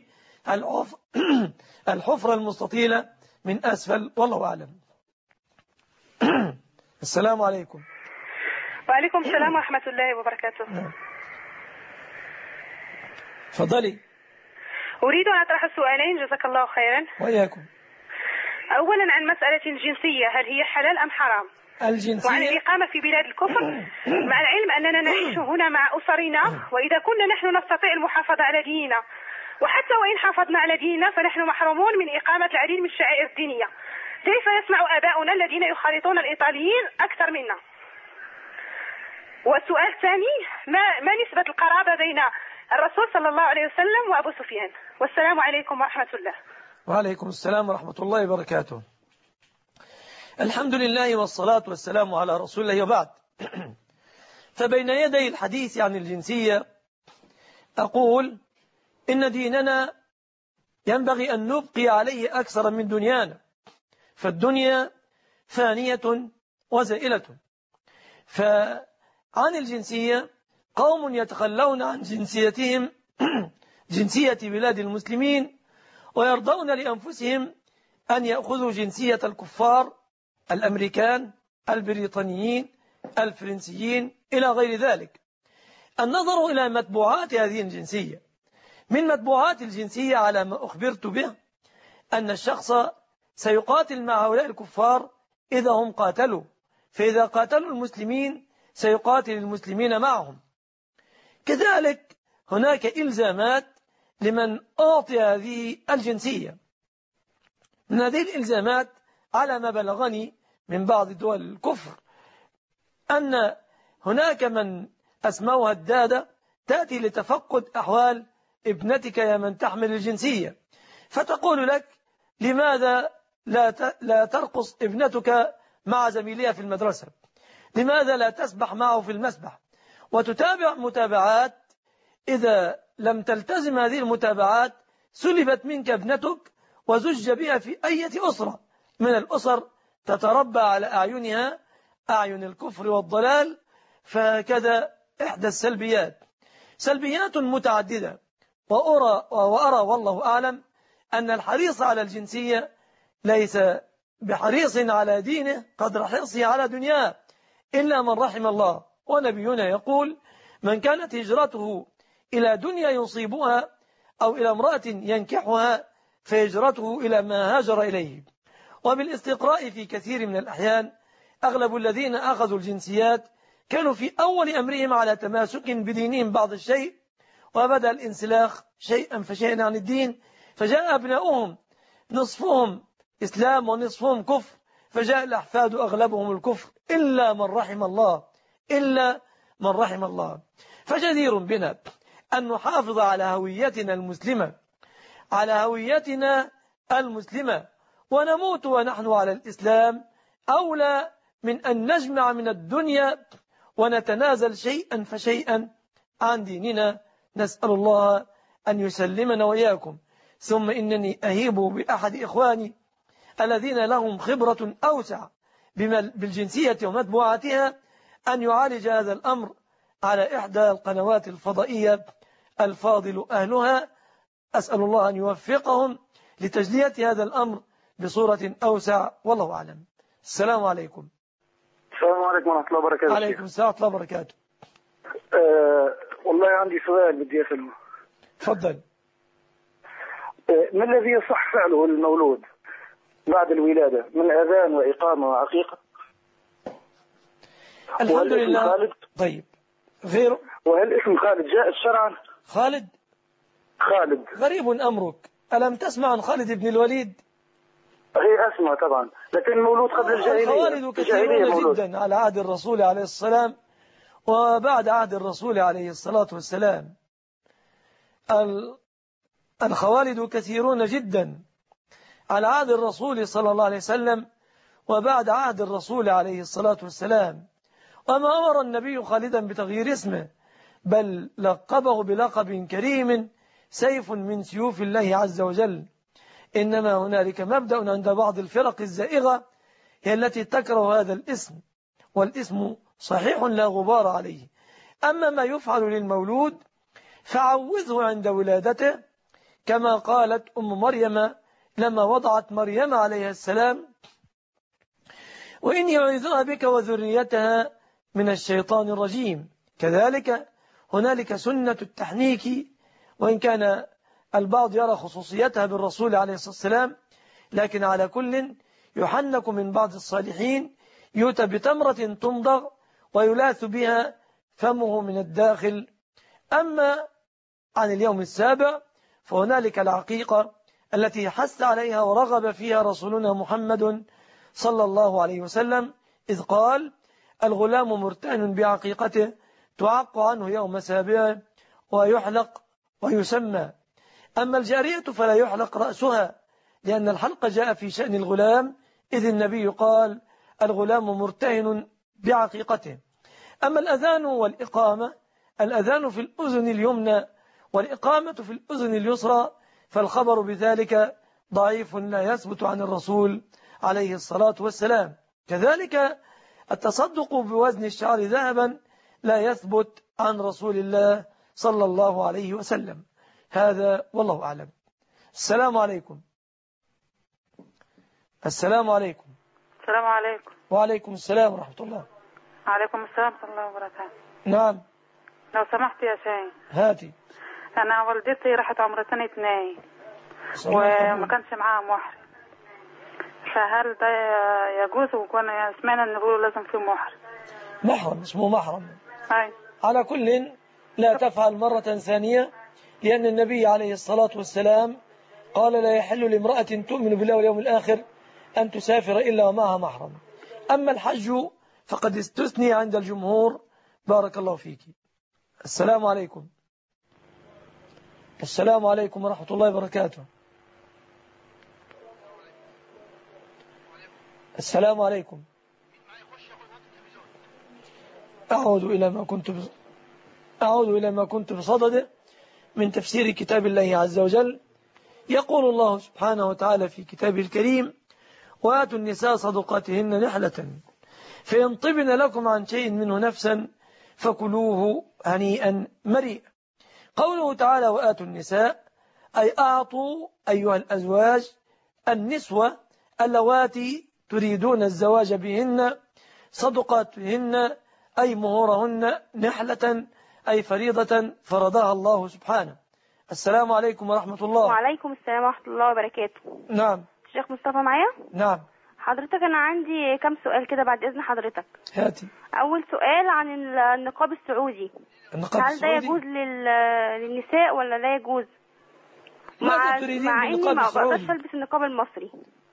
S2: الحفرة المستطيلة من أسفل، والله أعلم. السلام عليكم.
S8: وعليكم السلام ورحمة الله وبركاته.
S2: تفضلي.
S8: أريد أن أطرح سؤالين جزاك الله خيرا.
S2: وإياكم.
S8: أولا عن مسألة الجنسية، هل هي حلال أم حرام؟
S2: الجنسية.
S8: وعن الإقامة في بلاد الكفر، مع العلم أننا نعيش هنا مع أسرنا، وإذا كنا نحن نستطيع المحافظة على ديننا، وحتى وإن حافظنا على ديننا فنحن محرومون من إقامة العديد من الشعائر الدينية. كيف يسمع آباؤنا الذين يخالطون الإيطاليين أكثر منا؟ والسؤال الثاني، ما ما نسبة القرابة بين الرسول صلى الله عليه وسلم وأبو سفيان؟ والسلام عليكم ورحمة الله.
S2: وعليكم السلام ورحمة الله وبركاته. الحمد لله والصلاة والسلام على رسول الله، وبعد. فبين يدي الحديث عن الجنسية أقول إن ديننا ينبغي أن نبقي عليه أكثر من دنيانا، فالدنيا فانية وزائلة. فعن الجنسية قوم يتخلون عن جنسيتهم جنسية بلاد المسلمين، ويرضون لأنفسهم أن يأخذوا جنسية الكفار الأمريكان البريطانيين الفرنسيين إلى غير ذلك. النظر إلى متبوعات هذه الجنسية، من متبوعات الجنسية على ما أخبرت به أن الشخص سيقاتل مع هؤلاء الكفار إذا هم قاتلوا، فإذا قاتلوا المسلمين سيقاتل المسلمين معهم. كذلك هناك إلزامات لمن أعطي هذه الجنسية. من هذه الإلزامات على ما بلغني من بعض دول الكفر أن هناك من أسموها الدادة تأتي لتفقد أحوال ابنتك يا من تحمل الجنسية، فتقول لك لماذا لا لا ترقص ابنتك مع زميلها في المدرسة، لماذا لا تسبح معه في المسبح، وتتابع متابعات. إذا لم تلتزم هذه المتابعات سلبت منك ابنتك وزج بها في أي أسرة من الأسر تتربى على أعينها أعين الكفر والضلال. فهكذا إحدى السلبيات، سلبيات متعددة. وأرى, وأرى والله أعلم أن الحريص على الجنسية ليس بحريص على دينه قدر حرصه على دنياه إلا من رحم الله. ونبينا يقول: من كانت هجرته إلى دنيا يصيبها أو إلى امرأة ينكحها فهجرته إلى ما هاجر إليه. وبالاستقراء في كثير من الأحيان أغلب الذين أخذوا الجنسيات كانوا في أول أمرهم على تماسك بدينهم بعض الشيء، وبدأ الانسلاخ شيئا فشيئا عن الدين، فجاء أبناؤهم نصفهم إسلام ونصفهم كفر، فجاء الأحفاد أغلبهم الكفر إلا من رحم الله، إلا من رحم الله. فجدير بنا أن نحافظ على هويتنا المسلمة، على هويتنا المسلمة، ونموت ونحن على الإسلام أولى من أن نجمع من الدنيا ونتنازل شيئا فشيئا عن ديننا. نسأل الله أن يسلمنا وإياكم. ثم إنني أهيب بأحد إخواني الذين لهم خبرة أوسع بالجنسية ومتبوعاتها أن يعالج هذا الأمر على إحدى القنوات الفضائية الفاضل أهلها. أسأل الله أن يوفقهم لتجلية هذا الأمر بصورة أوسع، والله أعلم. السلام عليكم.
S9: السلام عليكم ورحمة الله وبركاته.
S2: عليكم السلام ورحمة الله وبركاته.
S9: أه والله عندي سؤال بدي أسأله.
S2: تفضل.
S9: أه ما الذي يصح فعله المولود بعد الولادة من أذان وإقامة وعقيقة؟
S2: الحمد لله. خالد؟ طيب غيره؟
S9: وهل اسم خالد جائز شرعا؟
S2: خالد؟
S9: خالد
S2: غريب أمرك، ألم تسمع عن خالد بن الوليد؟
S9: هي أسمع طبعا، لكن المولود قبل الجاهلية.
S2: الخوالد كثيرون جدا على عهد الرسول عليه السلام وبعد عهد الرسول عليه الصلاة والسلام. الخوالد كثيرون جدا على عهد الرسول صلى الله عليه وسلم وبعد عهد الرسول عليه الصلاة والسلام. وما أمر النبي خالدا بتغيير اسمه، بل لقبه بلقب كريم سيف من سيوف الله عز وجل. إنما هنالك مبدأ عند بعض الفرق الزائغة هي التي تكره هذا الاسم، والاسم صحيح لا غبار عليه. أما ما يفعل للمولود فعوذه عند ولادته، كما قالت أم مريم لما وضعت مريم عليها السلام: وإني أعيذها بك وذريتها من الشيطان الرجيم. كذلك هنالك سنة التحنيك، وإن كان البعض يرى خصوصيتها بالرسول عليه الصلاة والسلام، لكن على كل يحنك من بعض الصالحين، يؤتى بتمرة تمضغ ويلاث بها فمه من الداخل. أما عن اليوم السابع فهنالك العقيقة التي حث عليها ورغب فيها رسولنا محمد صلى الله عليه وسلم، إذ قال: الغلام مرتهن بعقيقته تعق عنه يوم سابعه ويحلق ويسمى. أما الجارية فلا يحلق رأسها، لأن الحلق جاء في شأن الغلام، إذ النبي قال: الغلام مرتهن بعقيقته. أما الأذان والإقامة، الأذان في الأذن اليمنى والإقامة في الأذن اليسرى، فالخبر بذلك ضعيف لا يثبت عن الرسول عليه الصلاة والسلام. كذلك التصدق بوزن الشعر ذهبا لا يثبت عن رسول الله صلى الله عليه وسلم. هذا والله أعلم. السلام عليكم. السلام عليكم.
S10: السلام عليكم.
S2: وعليكم السلام ورحمة الله.
S10: وعليكم السلام ورحمة الله وبركاته.
S2: نعم.
S10: لو سمحت يا شيخ.
S2: هاتي.
S10: أنا والدتي راحت عمرة سنة اثنين وما كانش معاها محرم، فهل ده يجوز؟ وكنا سمعنا إن بيقولوا لازم في محرم.
S2: محرم اسمه محرم.
S10: أي.
S2: على كل لا تفعل مرة ثانية، لأن النبي عليه الصلاة والسلام قال لا يحل لامرأة تؤمن بالله واليوم الآخر أن تسافر إلا ومعها محرم. أما الحج فقد استثني عند الجمهور. بارك الله فيك. السلام عليكم. السلام عليكم ورحمة الله وبركاته. السلام عليكم. أعود إلى ما كنت بص... أعود إلى ما كنت بصدده من تفسير كتاب الله عز وجل. يقول الله سبحانه وتعالى في كتابه الكريم: وآتوا النساء صدقاتهن نحلة فإن طبن لكم عن شيء منه نفسا فكلوه هنيئا مريئا. قوله تعالى وآتوا النساء أي أعطوا أيها الأزواج النسوة اللواتي تريدون الزواج بهن صدقاتهن أي مهورهن نحلة أي فريضة فرضها الله سبحانه. السلام عليكم ورحمة الله.
S3: وعليكم السلام ورحمة الله وبركاته.
S2: نعم.
S3: الشيخ مصطفى معايا؟
S2: نعم.
S3: حضرتك أنا عندي كم سؤال كده بعد إذن حضرتك.
S2: هاتي.
S3: أول سؤال عن النقاب السعودي.
S2: النقاب
S3: هل
S2: السعودي؟
S3: ده يجوز لل... للنساء ولا لا يجوز؟
S2: ماذا تريدين
S3: مع إني
S2: بالنقاب
S3: ما
S2: السعودي؟
S3: بقدرش ألبس النقاب المصري.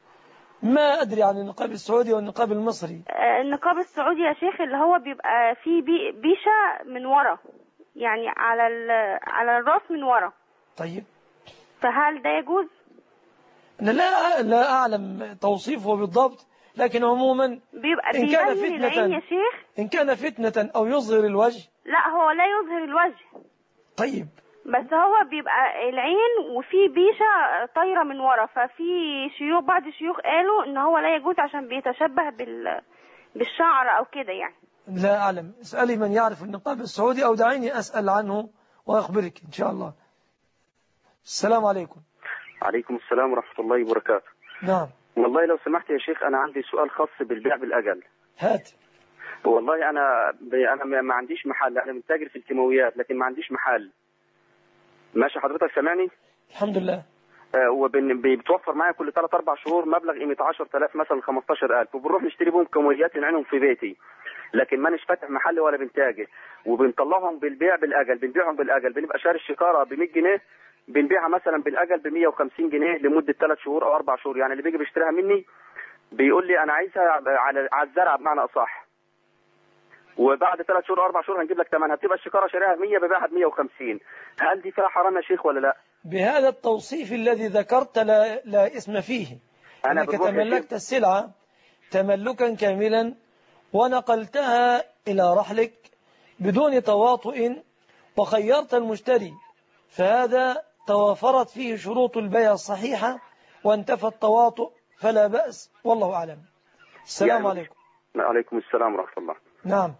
S2: ما أدري عن النقاب السعودي والنقاب المصري.
S3: آه النقاب السعودي يا شيخ اللي هو بيبقى فيه بي... بيشة من ورا، يعني على ال... على الراس من ورا.
S2: طيب.
S3: فهل ده يجوز؟
S2: أنا لا لا أعلم توصيفه بالضبط، لكن عموما
S3: بيبقى
S2: إن كان
S3: بيبين العين يا
S2: فتنة
S3: شيخ.
S2: إن كان فتنة أو يظهر الوجه.
S3: لا هو لا يظهر الوجه.
S2: طيب.
S3: بس هو بيبقى العين وفي بيشة طايرة من ورا، ففي شيوخ بعض الشيوخ قالوا ان هو لا يجوز عشان بيتشبه بال بالشعر او كده يعني.
S2: لا أعلم، اسألي من يعرف النقاب السعودي أو دعيني أسأل عنه وأخبرك إن شاء الله. السلام عليكم.
S11: عليكم السلام ورحمة الله وبركاته.
S2: نعم.
S11: والله لو سمحت يا شيخ أنا عندي سؤال خاص بالبيع بالأجل.
S2: هات.
S11: والله أنا ب... أنا ما عنديش محل، أنا متاجر في الكيماويات لكن ما عنديش محل. ماشي حضرتك سامعني؟
S2: الحمد لله.
S11: آه وبيتوفر معايا كل ثلاث أربع شهور مبلغ قيمة عشرة آلاف مثلا خمستاشر ألف، وبنروح نشتري بهم كيماويات نعينهم في بيتي، لكن ما نش فاتح محل ولا بنتاجر، وبنطلعهم بالبيع بالأجل، بنبيعهم بالأجل، بنبقى شاري الشكارة ب مية جنيه بنبيعها مثلا بالأجل ب مية وخمسين جنيه لمدة ثلاث شهور أو أربع شهور. يعني اللي بيجي بيشتريها مني بيقول لي أنا عايزها على على الزرع بمعنى أصح، وبعد ثلاث شهور أربع شهور هنجيب لك ثمنها، بتبقى الشكارة شاريها ب مية ببيعها ب مية وخمسين. هل دي فيها حرام يا شيخ ولا لا؟
S2: بهذا التوصيف الذي ذكرت لا, لا اسم فيه.
S11: أنا
S2: أنك تملكت السلعة تملكا كاملا ونقلتها إلى رحلك بدون تواطؤ وخيرت المشتري، فهذا توافرت فيه شروط البيع الصحيحة وانتفى التواطؤ، فلا بأس والله أعلم. السلام يعني عليكم.
S11: عليكم السلام ورحمة الله.
S2: نعم.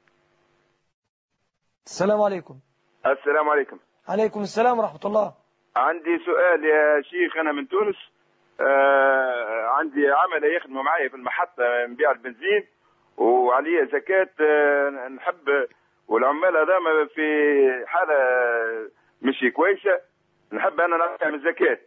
S2: السلام عليكم.
S12: السلام عليكم.
S2: عليكم السلام ورحمة الله.
S12: عندي سؤال يا شيخ، أنا من تونس، آه عندي عمل يخدموا معايا في المحطة نبيع البنزين وعليه زكاة، آه نحب، والعمال هذا في حالة مش كويسة، نحب أنا نعطيهم الزكاة.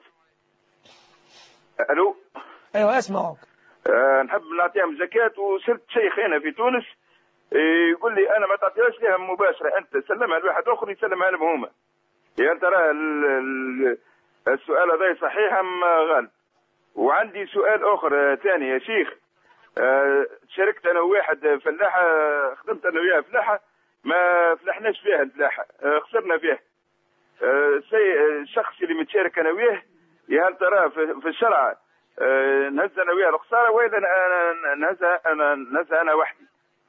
S12: ألو.
S2: أيوة أسمعك.
S12: أه نحب نعطيهم زكاة، وصرت شيخ هنا في تونس يقول لي أنا ما تعطيهاش لهم مباشرة، أنت سلمها لواحد آخر يسلمها لهم هما. يعني ترى السؤال هذا صحيح أم غلط؟ وعندي سؤال آخر ثاني يا شيخ، أه شاركت أنا وواحد فلاحة، خدمت أنا وياه فلاحة، ما فلحناش فيها الفلاحة، أه خسرنا فيها. أه الشخص اللي متشارك أنا وياه يا هل ترى في الشرع أه نهز أنا وياه الخسارة وإذا أنا نهز أنا نهز أنا وحدي؟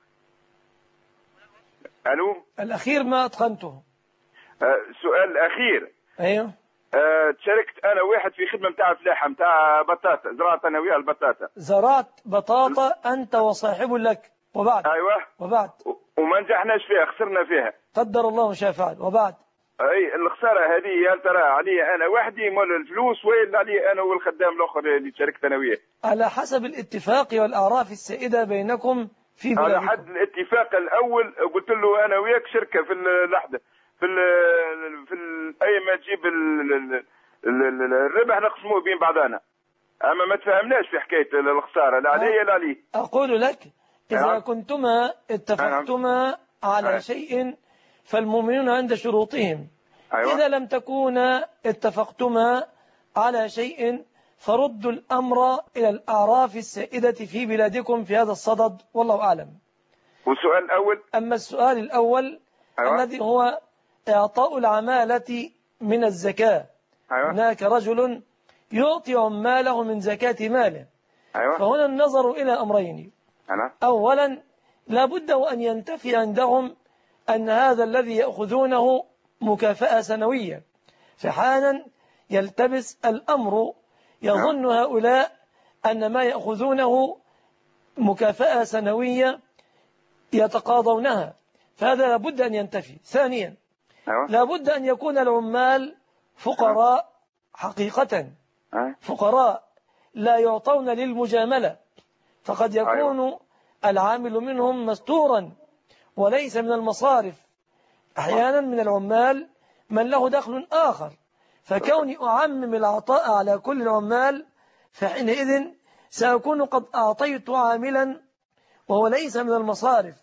S12: ألو.
S2: الأخير ما أتقنته.
S12: أه سؤال الأخير.
S2: أيوه.
S12: أه تشاركت أنا واحد في خدمة متاع فلاحة متاع بطاطا، زرعت أنا وياه البطاطا.
S2: زرعت بطاطا أنت وصاحب لك، وبعد.
S12: أيوه.
S2: وبعد.
S12: وما نجحناش فيها، خسرنا فيها.
S2: قدر الله ما شاء فعل، وبعد.
S12: اي الخساره هذه هل ترى علي انا وحدي ولا الفلوس ولا علي انا والخدام الاخر اللي شاركت انا وياه؟
S2: على حسب الاتفاق والأعراف السائدة بينكم في بلادكم.
S12: على حد الاتفاق الاول قلت له انا وياك شركه في اللحظه في ال في ال اي ما تجيب الربح نقسموه بين بعضنا، اما ما تفهمناش في حكايه الخساره لا علي لا عليه.
S2: اقول لك اذا كنتما اتفقتما على شيء فالمؤمنون عند شروطهم. أيوة. إذا لم تكونا اتفقتما على شيء فردوا الأمر إلى الأعراف السائدة في بلادكم في هذا الصدد، والله أعلم.
S12: والسؤال الأول؟
S2: أما السؤال الأول أيوة. الذي هو إعطاء العمالة من الزكاة. أيوة. هناك رجل يعطي عماله من زكاة ماله. أيوة. فهنا النظر إلى أمرين. أنا. أولا لابد وأن ينتفي عندهم أن هذا الذي يأخذونه مكافأة سنوية، فحالا يلتبس الأمر، يظن هؤلاء أن ما يأخذونه مكافأة سنوية يتقاضونها، فهذا لابد أن ينتفي. ثانيا لابد أن يكون العمال فقراء حقيقة، فقراء لا يعطون للمجاملة، فقد يكون العامل منهم مستورا وليس من المصارف. أحيانا من العمال من له دخل آخر، فكوني أعمم العطاء على كل العمال فحينئذ سأكون قد أعطيت عاملا وهو ليس من المصارف،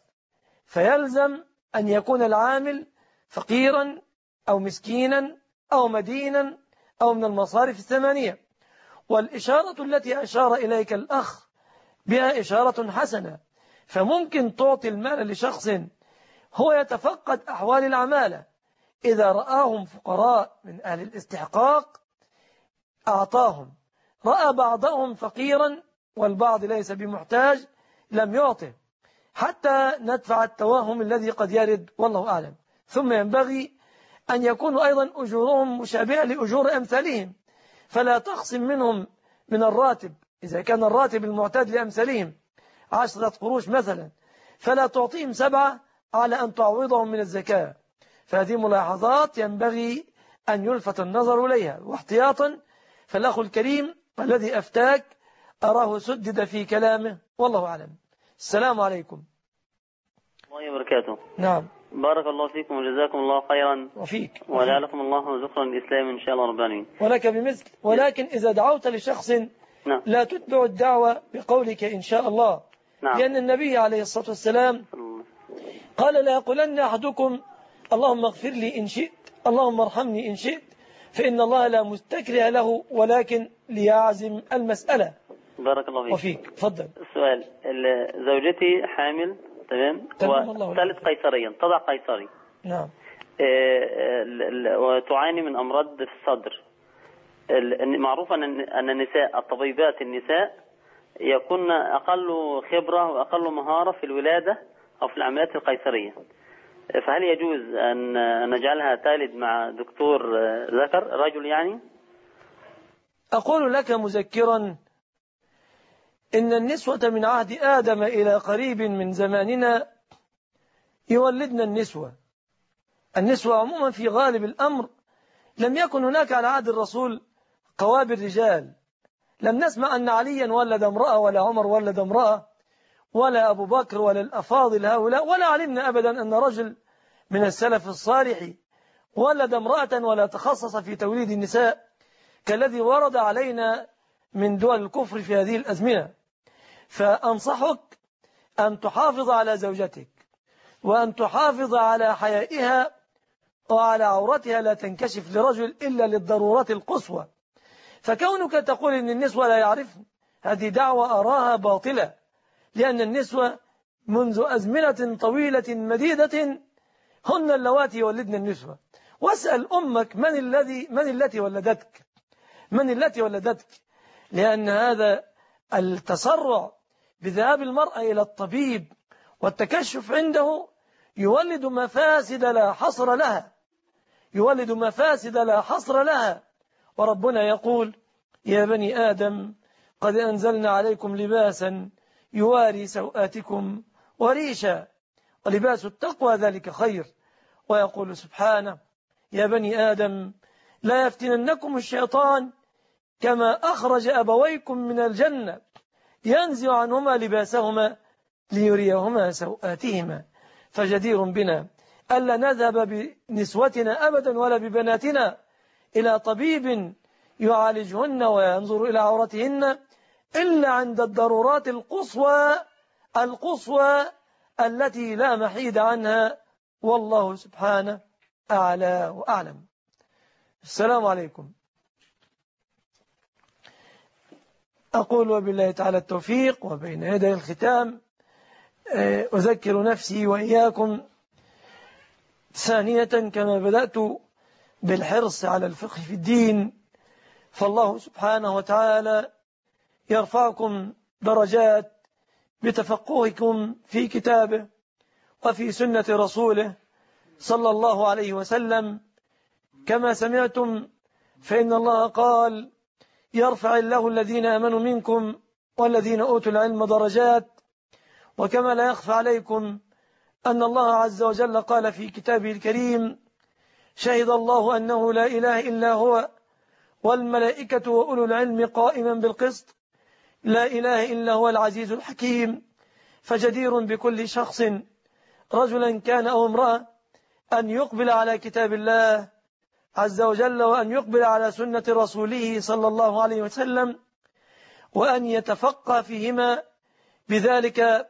S2: فيلزم أن يكون العامل فقيرا أو مسكينا أو مدينا أو من المصارف الثمانية. والإشارة التي أشار إليك الأخ بها إشارة حسنة، فممكن تعطي المال لشخص هو يتفقد أحوال العمالة، إذا رآهم فقراء من أهل الاستحقاق أعطاهم، رأى بعضهم فقيرا والبعض ليس بمحتاج لم يعطه، حتى ندفع التوهم الذي قد يرد، والله أعلم. ثم ينبغي أن يكونوا أيضا أجورهم مشابهة لأجور أمثالهم، فلا تخصم منهم من الراتب، إذا كان الراتب المعتاد لأمثالهم عشرة قروش مثلا فلا تعطيهم سبعة على أن تعوضهم من الزكاة. فهذه ملاحظات ينبغي أن يلفت النظر إليها واحتياطا. فالأخ الكريم الذي أفتاك أراه سدد في كلامه، والله أعلم. السلام عليكم.
S13: الله وبركاته.
S2: نعم.
S13: بارك الله فيكم وجزاكم الله خيرا.
S2: وفيك.
S13: وجعلكم الله ذكرا الإسلام إن شاء الله رب العالمين.
S2: ولك بمثل. ولكن إذا دعوت لشخص نعم. لا تتبع الدعوة بقولك إن شاء الله. نعم. لأن النبي عليه الصلاة والسلام قال لا يقولن أحدكم اللهم اغفر لي إن شئت اللهم ارحمني إن شئت، فإن الله لا مستكره له ولكن ليعزم المسألة.
S13: بارك الله فيك.
S2: وفيك. تفضل.
S13: السؤال، زوجتي حامل تمام وثالث قيصريا، تضع قيصري.
S2: نعم.
S13: وتعاني من أمراض في الصدر. معروف أن النساء الطبيبات النساء يكون أقل خبرة وأقل مهارة في الولادة أو في العمليات القيصرية، فهل يجوز أن نجعلها تلد مع دكتور ذكر رجل يعني؟
S2: أقول لك مذكرا إن النسوة من عهد آدم إلى قريب من زماننا يولدن النسوة. النسوة عموما في غالب الأمر لم يكن هناك على عهد الرسول قوابل رجال، لم نسمع أن عليا ولد امرأة ولا عمر ولد امرأة ولا أبو بكر ولا الأفاضل هؤلاء، ولا علمنا أبدا أن رجل من السلف الصالح ولد امرأة ولا تخصص في توليد النساء كالذي ورد علينا من دول الكفر في هذه الأزمنة. فأنصحك أن تحافظ على زوجتك وأن تحافظ على حيائها وعلى عورتها، لا تنكشف لرجل إلا للضرورات القصوى. فكونك تقول إن النسوة لا يعرفن، هذه دعوة أراها باطلة، لأن النسوة منذ أزمنة طويلة مديدة هن اللواتي يولدن النسوة. واسأل أمك من الذي من التي ولدتك من التي ولدتك لأن هذا التسرع بذهاب المرأة إلى الطبيب والتكشف عنده يولد مفاسد لا حصر لها يولد مفاسد لا حصر لها. وربنا يقول يا بني آدم قد أنزلنا عليكم لباسا يواري سوآتكم وريشا ولباس التقوى ذلك خير. ويقول سبحانه يا بني آدم لا يفتننكم الشيطان كما أخرج أبويكم من الجنة ينزع عنهما لباسهما ليريهما سوآتهما فجدير بنا ألا نذهب بنسوتنا أبدا ولا ببناتنا إلى طبيب يعالجهن وينظر إلى عورتهن إلا عند الضرورات القصوى القصوى التي لا محيد عنها والله سبحانه أعلى وأعلم. السلام عليكم. أقول وبالله تعالى التوفيق وبين يدي الختام أذكر نفسي وإياكم ثانية كما بدأت بالحرص على الفقه في الدين، فالله سبحانه وتعالى يرفعكم درجات بتفقهكم في كتابه وفي سنة رسوله صلى الله عليه وسلم. كما سمعتم فإن الله قال يرفع الله الذين آمنوا منكم والذين أوتوا العلم درجات. وكما لا يخفى عليكم أن الله عز وجل قال في كتابه الكريم شهد الله أنه لا إله إلا هو والملائكة وأولو العلم قائما بالقسط لا إله إلا هو العزيز الحكيم. فجدير بكل شخص رجلا كان أو امرأة أن يقبل على كتاب الله عز وجل وأن يقبل على سنة رسوله صلى الله عليه وسلم وأن يتفقه فيهما، بذلك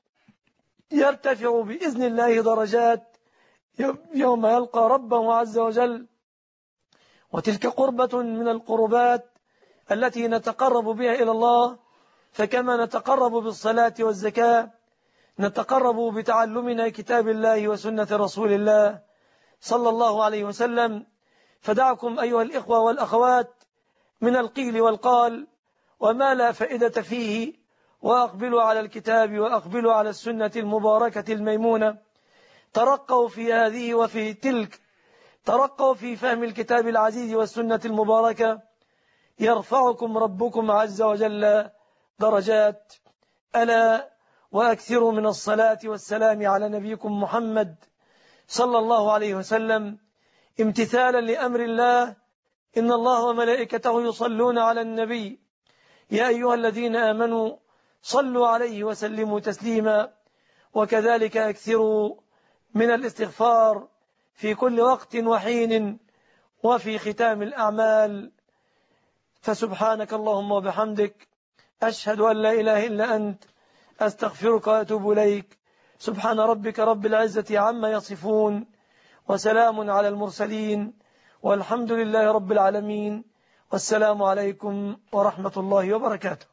S2: يرتفع بإذن الله درجات يوم يلقى ربه عز وجل. وتلك قربة من القربات التي نتقرب بها إلى الله، فكما نتقرب بالصلاة والزكاة نتقرب بتعلمنا كتاب الله وسنة رسول الله صلى الله عليه وسلم. فدعكم أيها الإخوة والأخوات من القيل والقال وما لا فائدة فيه، وأقبلوا على الكتاب وأقبلوا على السنة المباركة الميمونة. ترقوا في هذه وفي تلك، ترقوا في فهم الكتاب العزيز والسنة المباركة، يرفعكم ربكم عز وجل درجات. ألا وأكثروا من الصلاة والسلام على نبيكم محمد صلى الله عليه وسلم امتثالا لأمر الله إن الله وملائكته يصلون على النبي يا أيها الذين آمنوا صلوا عليه وسلموا تسليما. وكذلك أكثروا من الاستغفار في كل وقت وحين وفي ختام الأعمال. فسبحانك اللهم وبحمدك أشهد أن لا إله إلا أنت أستغفرك وأتوب إليك. سبحان ربك رب العزة عما يصفون وسلام على المرسلين والحمد لله رب العالمين والسلام عليكم ورحمة الله وبركاته.